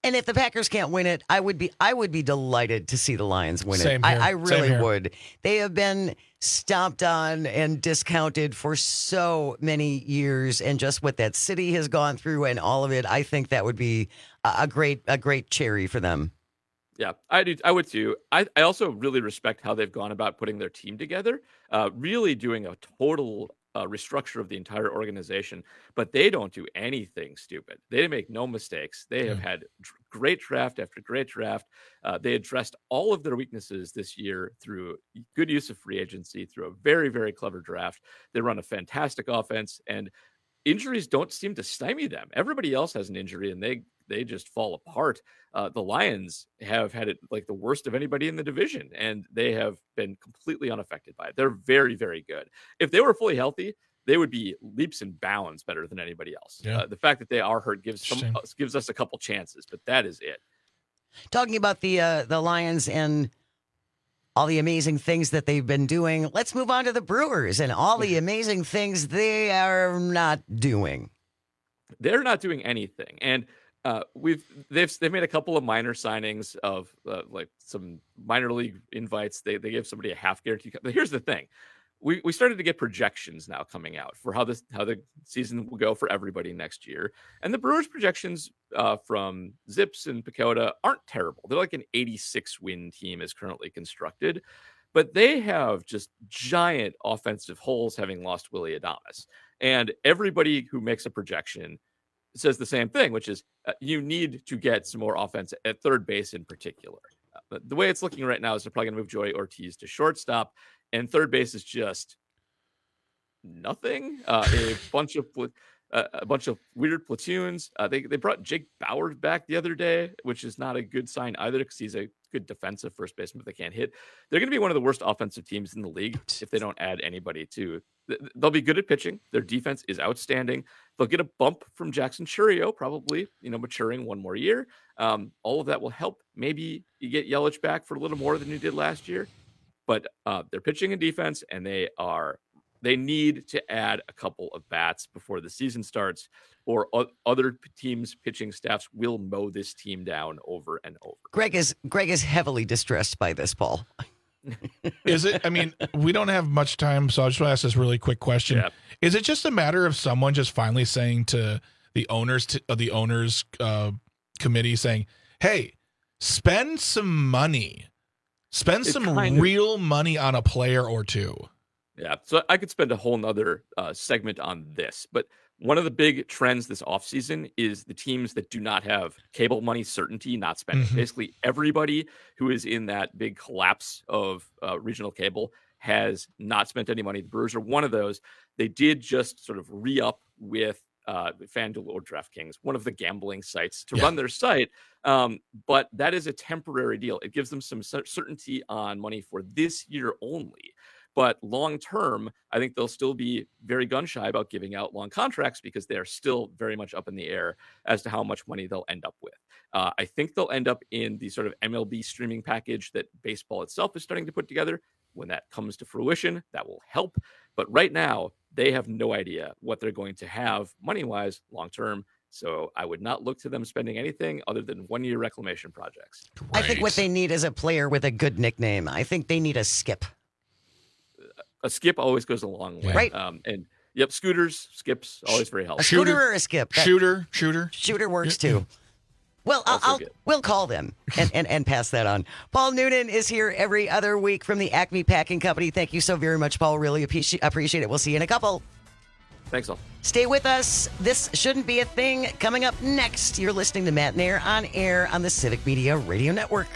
And if the Packers can't win it, I would be I would be delighted to see the Lions win Same it. here. I, I Same really here. would. They have been stomped on and discounted for so many years, and just what that city has gone through and all of it, I think that would be a, a great a great cherry for them. Yeah, I do. I would too. I, I also really respect how they've gone about putting their team together, uh, really doing a total uh, restructure of the entire organization. But they don't do anything stupid. They make no mistakes. They have had dr- great draft after great draft. Uh, they addressed all of their weaknesses this year through good use of free agency, through a very, very clever draft. They run a fantastic offense, and injuries don't seem to stymie them. Everybody else has an injury, and they they just fall apart. Uh, the Lions have had it like the worst of anybody in the division, and they have been completely unaffected by it. They're very, very good. If they were fully healthy, they would be leaps and bounds better than anybody else. Yeah. Uh, the fact that they are hurt gives some, gives us a couple chances, but that is it. Talking about the uh, the Lions and all the amazing things that they've been doing, let's move on to the Brewers and all the amazing things they are not doing. They're not doing anything, and uh, we've they've they've made a couple of minor signings of uh, like some minor league invites. They they gave somebody a half guarantee. But here's the thing: we we started to get projections now coming out for how this how the season will go for everybody next year, and the Brewers' projections uh, from Zips and Pacoda aren't terrible. They're like an eighty-six win team as currently constructed, but they have just giant offensive holes, having lost Willy Adames. And everybody who makes a projection says the same thing, which is uh, you need to get some more offense at third base in particular. Uh, the way it's looking right now is they're probably going to move Joey Ortiz to shortstop, and third base is just nothing. Uh, a bunch of pl- uh, a bunch of weird platoons. Uh, they they brought Jake Bauer back the other day, which is not a good sign either, because he's a good defensive first baseman, but they can't hit. They're going to be one of the worst offensive teams in the league if they don't add anybody to. They'll be good at pitching. Their defense is outstanding. They'll get a bump from Jackson Chourio, probably, you know, maturing one more year. Um, all of that will help. Maybe you get Yelich back for a little more than you did last year. But uh, they're pitching and defense, and they are they need to add a couple of bats before the season starts, or o- other teams' pitching staffs will mow this team down over and over. Greg is Greg is heavily distressed by this, Paul. Is it? I mean, we don't have much time, so I just want to ask this really quick question. Yeah. Is it just a matter of someone just finally saying to the owners, to, uh, the owners uh, committee, saying, "Hey, spend some money, spend It some kind of- real money on a player or two." Yeah, so I could spend a whole nother uh, segment on this, but one of the big trends this offseason is the teams that do not have cable money certainty not spending. Mhm. Basically, everybody who is in that big collapse of uh, regional cable has not spent any money. The Brewers are one of those. They did just sort of re-up with uh, FanDuel or DraftKings, one of the gambling sites, to Yeah. run their site. Um, but that is a temporary deal. It gives them some cer- certainty on money for this year only. But long term, I think they'll still be very gun shy about giving out long contracts, because they're still very much up in the air as to how much money they'll end up with. Uh, I think they'll end up in the sort of M L B streaming package that baseball itself is starting to put together. When that comes to fruition, that will help. But right now, they have no idea what they're going to have money-wise long term. So I would not look to them spending anything other than one-year reclamation projects. I think what they need is a player with a good nickname. I think they need a Skip. A skip always goes a long way. Right. Um, and yep, scooters, skips, always very helpful. A scooter or a skip? That- Shooter, shooter. Shooter works too. Well, I'll, Also I'll good. we'll call them and, and, and pass that on. Paul Noonan is here every other week from the Acme Packing Company. Thank you so very much, Paul. Really appreciate appreciate it. We'll see you in a couple. Thanks all. Stay with us. This shouldn't be a thing. Coming up next, you're listening to Matt Nair on air on the Civic Media Radio Network.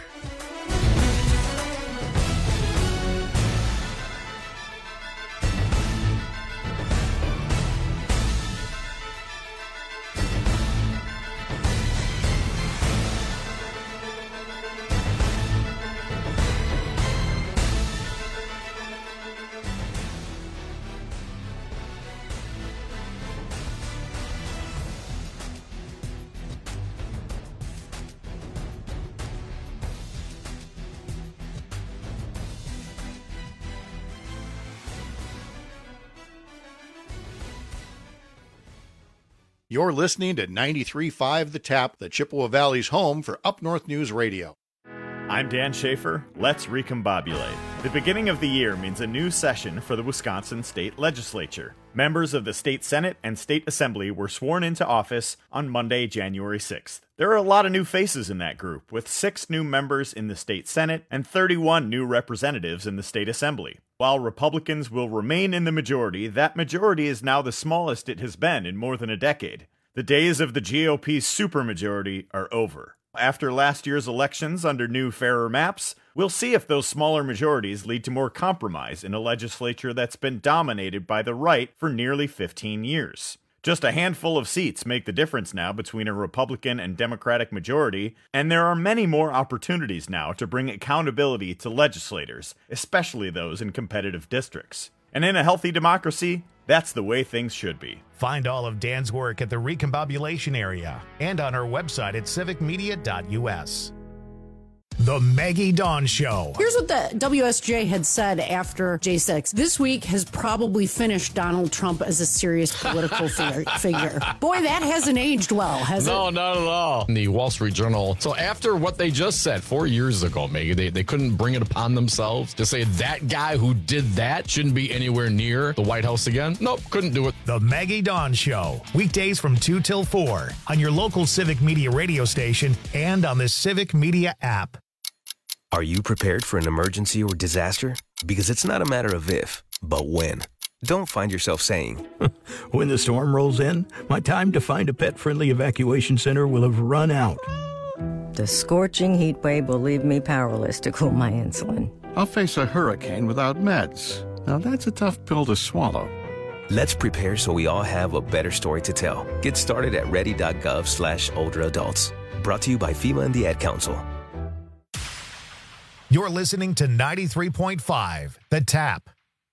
You're listening to ninety-three point five The Tap, the Chippewa Valley's home for Up North News Radio. I'm Dan Schaefer. Let's recombobulate. The beginning of the year means a new session for the Wisconsin State Legislature. Members of the State Senate and State Assembly were sworn into office on Monday, January sixth. There are a lot of new faces in that group, with six new members in the State Senate and thirty-one new representatives in the State Assembly. While Republicans will remain in the majority, that majority is now the smallest it has been in more than a decade. The days of the G O P's supermajority are over. After last year's elections under new, fairer maps, we'll see if those smaller majorities lead to more compromise in a legislature that's been dominated by the right for nearly fifteen years. Just a handful of seats make the difference now between a Republican and Democratic majority, and there are many more opportunities now to bring accountability to legislators, especially those in competitive districts. And in a healthy democracy, that's the way things should be. Find all of Dan's work at the Recombobulation area and on our website at civic media dot u s. The Maggie Dawn Show. Here's what the W S J had said after J six. This week has probably finished Donald Trump as a serious political figure. figure. Boy, that hasn't aged well, has no, it? No, not at all. The Wall Street Journal. So after what they just said four years ago, Maggie, they, they couldn't bring it upon themselves to say that guy who did that shouldn't be anywhere near the White House again. Nope, couldn't do it. The Maggie Dawn Show. Weekdays from two till four on your local Civic Media radio station and on the Civic Media app. Are you prepared for an emergency or disaster? Because it's not a matter of if, but when. Don't find yourself saying, when the storm rolls in, my time to find a pet-friendly evacuation center will have run out. The scorching heat wave will leave me powerless to cool my insulin. I'll face a hurricane without meds. Now that's a tough pill to swallow. Let's prepare so we all have a better story to tell. Get started at ready.gov slash older adults. Brought to you by FEMA and the Ad Council. You're listening to ninety-three point five, The Tap.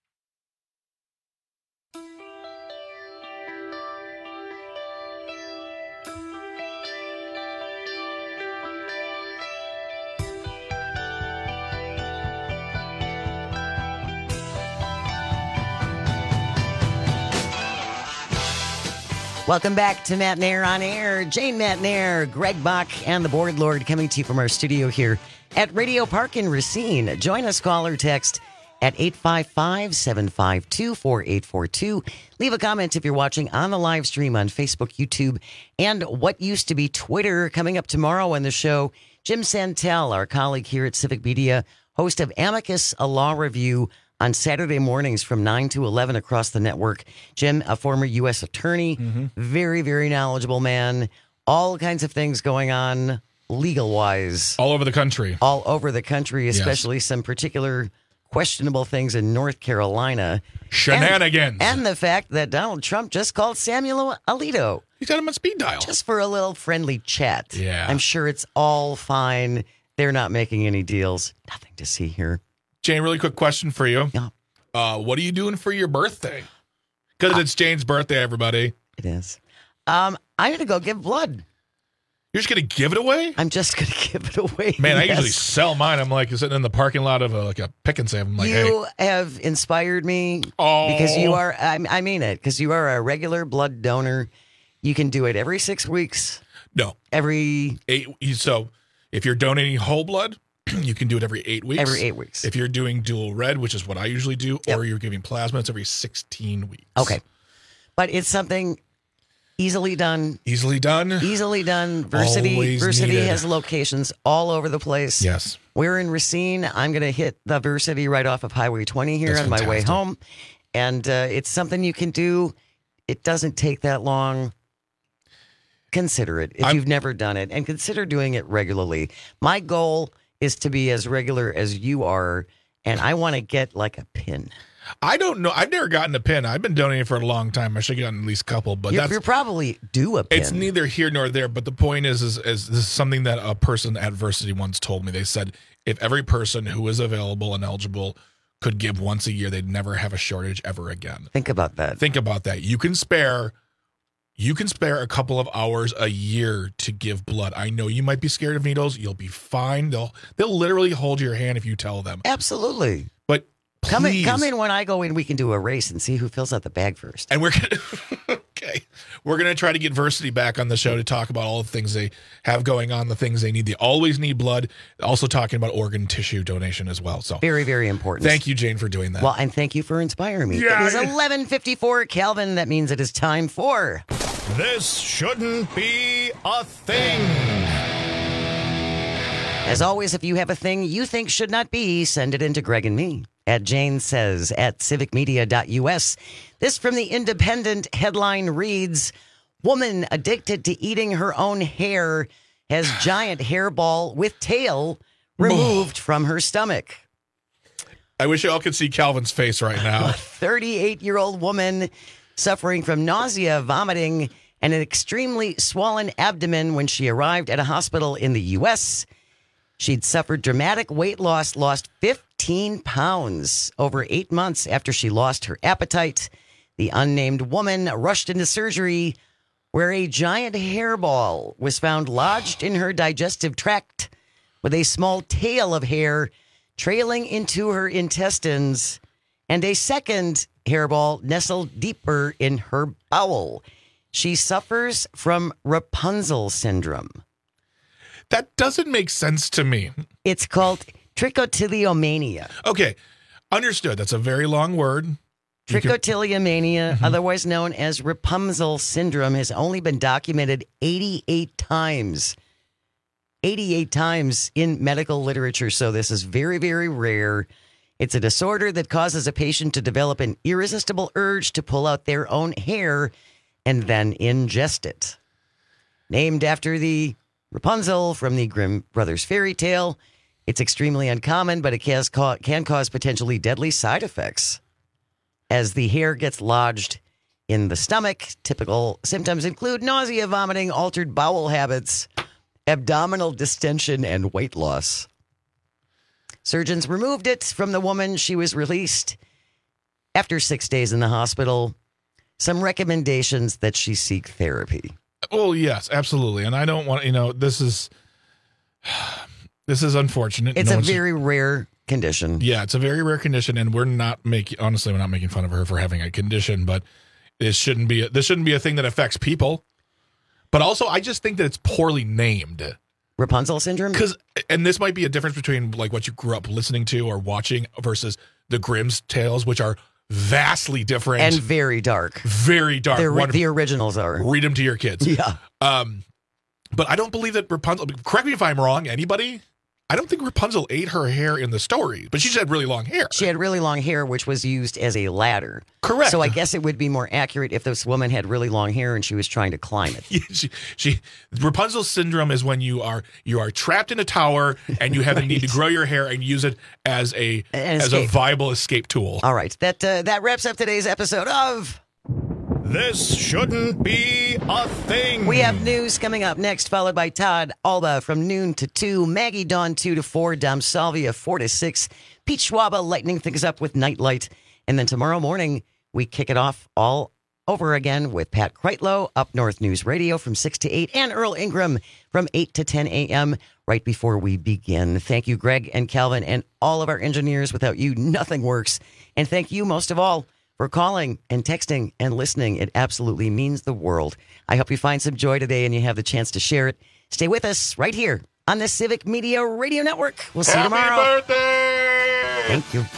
Welcome back to Matt Nair on Air. Jane Matt Nair, Greg Bach, and the Board Lord coming to you from our studio here at Radio Park in Racine. Join us, call or text at eight five five, seven five two, four eight four two. Leave a comment if you're watching on the live stream on Facebook, YouTube, and what used to be Twitter. Coming up tomorrow on the show, Jim Santel, our colleague here at Civic Media, host of Amicus, a law review on Saturday mornings from nine to eleven across the network. Jim, a former U S attorney, mm-hmm. very, very knowledgeable man. All kinds of things going on legal-wise. All over the country. All over the country, especially yes. some particular questionable things in North Carolina. Shenanigans. And, and the fact that Donald Trump just called Samuel Alito. He's got him on speed dial. Just for a little friendly chat. Yeah. I'm sure it's all fine. They're not making any deals. Nothing to see here. Jane, really quick question for you. Yeah. Uh, what are you doing for your birthday? Because uh, it's Jane's birthday, everybody. It is. Um, I'm going to go give blood. You're just going to give it away? I'm just going to give it away. Man, yes. I usually sell mine. I'm like sitting in the parking lot of a, like a pick and save. I'm like, you hey. have inspired me oh. because you are, I, I mean it, because you are a regular blood donor. You can do it every six weeks. No. Every. Eight. So if you're donating whole blood, you can do it every eight weeks. Every eight weeks. If you're doing dual red, which is what I usually do, yep. or you're giving plasma, it's every sixteen weeks. Okay. But it's something easily done. Easily done. Easily done. Versity, Always Versity needed. has locations all over the place. Yes. We're in Racine. I'm going to hit the Versity right off of Highway twenty here That's on fantastic. my way home. And uh, it's something you can do. It doesn't take that long. Consider it if I'm, you've never done it, and consider doing it regularly. My goal is to be as regular as you are, and I want to get like a pin. I don't know. I've never gotten a pin. I've been donating for a long time. I should have gotten at least a couple, but you're, that's you're probably due a pin. It's neither here nor there. But the point is, is, is this is something that a person at Versity once told me. They said if every person who is available and eligible could give once a year, they'd never have a shortage ever again. Think about that. Think about that. You can spare. You can spare a couple of hours a year to give blood. I know you might be scared of needles. You'll be fine. They'll they'll literally hold your hand if you tell them. Absolutely. But please. Come in, come in when I go in. We can do a race and see who fills out the bag first. And we're gonna, okay. We're going to try to get Versity back on the show to talk about all the things they have going on, the things they need. They always need blood. Also talking about organ tissue donation as well. So very, very important. Thank you, Jane, for doing that. Well, and thank you for inspiring me. Yeah. It is eleven fifty-four, Calvin. That means it is time for... This shouldn't be a thing. As always, if you have a thing you think should not be, send it in to Greg and me at Jane Says at civic media dot U S. This from the Independent headline reads, woman addicted to eating her own hair has giant hairball with tail removed from her stomach. I wish you all could see Calvin's face right now. A thirty-eight-year-old woman suffering from nausea, vomiting, and an extremely swollen abdomen when she arrived at a hospital in the U S She'd suffered dramatic weight loss, lost fifteen pounds over eight months after she lost her appetite. The unnamed woman rushed into surgery where a giant hairball was found lodged in her digestive tract with a small tail of hair trailing into her intestines and a second hairball nestled deeper in her bowel. She suffers from Rapunzel syndrome. That doesn't make sense to me. It's called trichotillomania. Okay, understood. That's a very long word. Trichotillomania, Mm-hmm. otherwise known as Rapunzel syndrome, has only been documented eighty-eight times. eighty-eight times in medical literature, so this is very, very rare. It's a disorder that causes a patient to develop an irresistible urge to pull out their own hair and then ingest it. Named after the Rapunzel from the Grimm Brothers fairy tale, it's extremely uncommon, but it can cause, can cause potentially deadly side effects. As the hair gets lodged in the stomach, typical symptoms include nausea, vomiting, altered bowel habits, abdominal distension, and weight loss. Surgeons removed it from the woman. She was released after six days in the hospital. Some recommendations that she seek therapy. Oh, yes, absolutely. And I don't want, you know, this is, this is unfortunate. It's no a very rare condition. Yeah, it's a very rare condition. And we're not making, honestly, we're not making fun of her for having a condition, but this shouldn't be, this shouldn't be a thing that affects people. But also, I just think that it's poorly named. Rapunzel syndrome? Because, and this might be a difference between like what you grew up listening to or watching versus the Grimm's tales, which are vastly different and very dark. Very dark. The, One, the originals are. Read them to your kids. Yeah. Um, but I don't believe that Rapunzel. Correct me if I'm wrong. Anybody? I don't think Rapunzel ate her hair in the story, but she just had really long hair. She had really long hair, which was used as a ladder. Correct. So I guess it would be more accurate if this woman had really long hair and she was trying to climb it. Yeah, she, she, Rapunzel syndrome is when you are you are trapped in a tower and you have right. the need to grow your hair and use it as a An as escape. a viable escape tool. All right, that uh, that wraps up today's episode of. This shouldn't be a thing. We have news coming up next, followed by Todd Alba from noon to two, Maggie Dawn two to four, Dom Salvia four to six, Pete Schwaba lightening things up with Nightlight, and then tomorrow morning we kick it off all over again with Pat Kreitlow, Up North News Radio from six to eight, and Earl Ingram from eight to ten a.m. right before we begin. Thank you, Greg and Calvin, and all of our engineers. Without you, nothing works. And thank you most of all for calling and texting and listening. It absolutely means the world. I hope you find some joy today and you have the chance to share it. Stay with us right here on the Civic Media Radio Network. We'll see Happy you tomorrow. birthday! Thank you.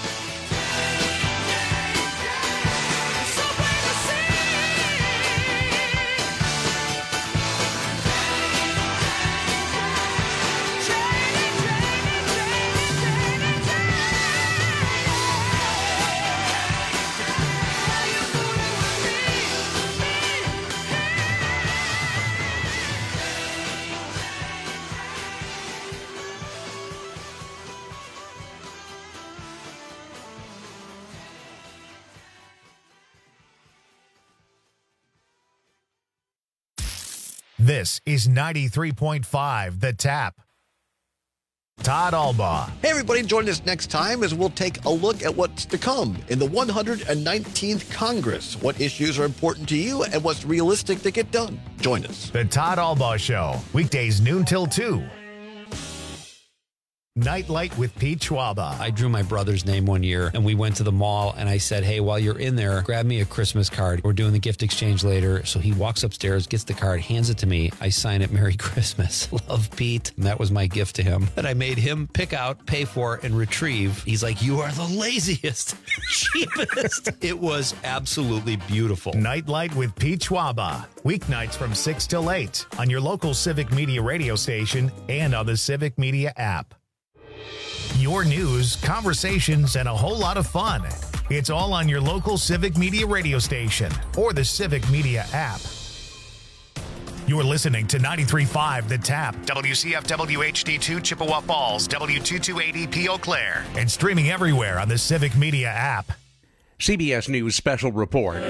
This is ninety-three point five The Tap. Todd Alba. Hey, everybody, join us next time as we'll take a look at what's to come in the one hundred nineteenth Congress. What issues are important to you and what's realistic to get done. Join us. The Todd Alba Show, weekdays noon till two. Nightlight with Pete Schwaba. I drew my brother's name one year, and we went to the mall, and I said, hey, while you're in there, grab me a Christmas card. We're doing the gift exchange later. So he walks upstairs, gets the card, hands it to me. I sign it, Merry Christmas. Love, Pete. And that was my gift to him that I made him pick out, pay for, and retrieve. He's like, you are the laziest, cheapest. It was absolutely beautiful. Nightlight with Pete Schwaba. Weeknights from six till eight on your local Civic Media radio station and on the Civic Media app. Your news, conversations, and a whole lot of fun. It's all on your local Civic Media radio station or the Civic Media app. You're listening to ninety-three point five The Tap, W C F W H D two Chippewa Falls, W two two eight E P Eau Claire, and streaming everywhere on the Civic Media app. C B S News Special Report.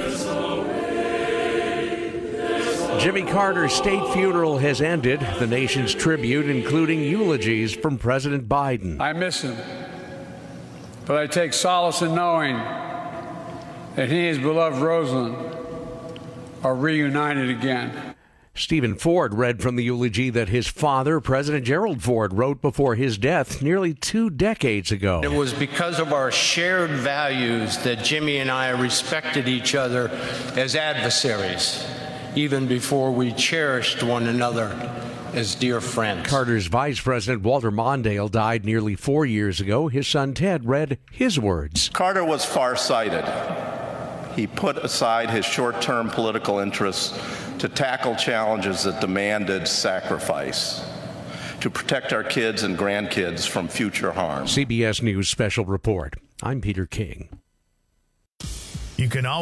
Jimmy Carter's state funeral has ended. The nation's tribute, including eulogies from President Biden. I miss him, but I take solace in knowing that he and his beloved Rosalind are reunited again. Stephen Ford read from the eulogy that his father, President Gerald Ford, wrote before his death nearly two decades ago. It was because of our shared values that Jimmy and I respected each other as adversaries, even before we cherished one another as dear friends. Carter's Vice President Walter Mondale died nearly four years ago. His son Ted read his words. Carter was farsighted. He put aside his short-term political interests to tackle challenges that demanded sacrifice, to protect our kids and grandkids from future harm. C B S News Special Report. I'm Peter King. You can always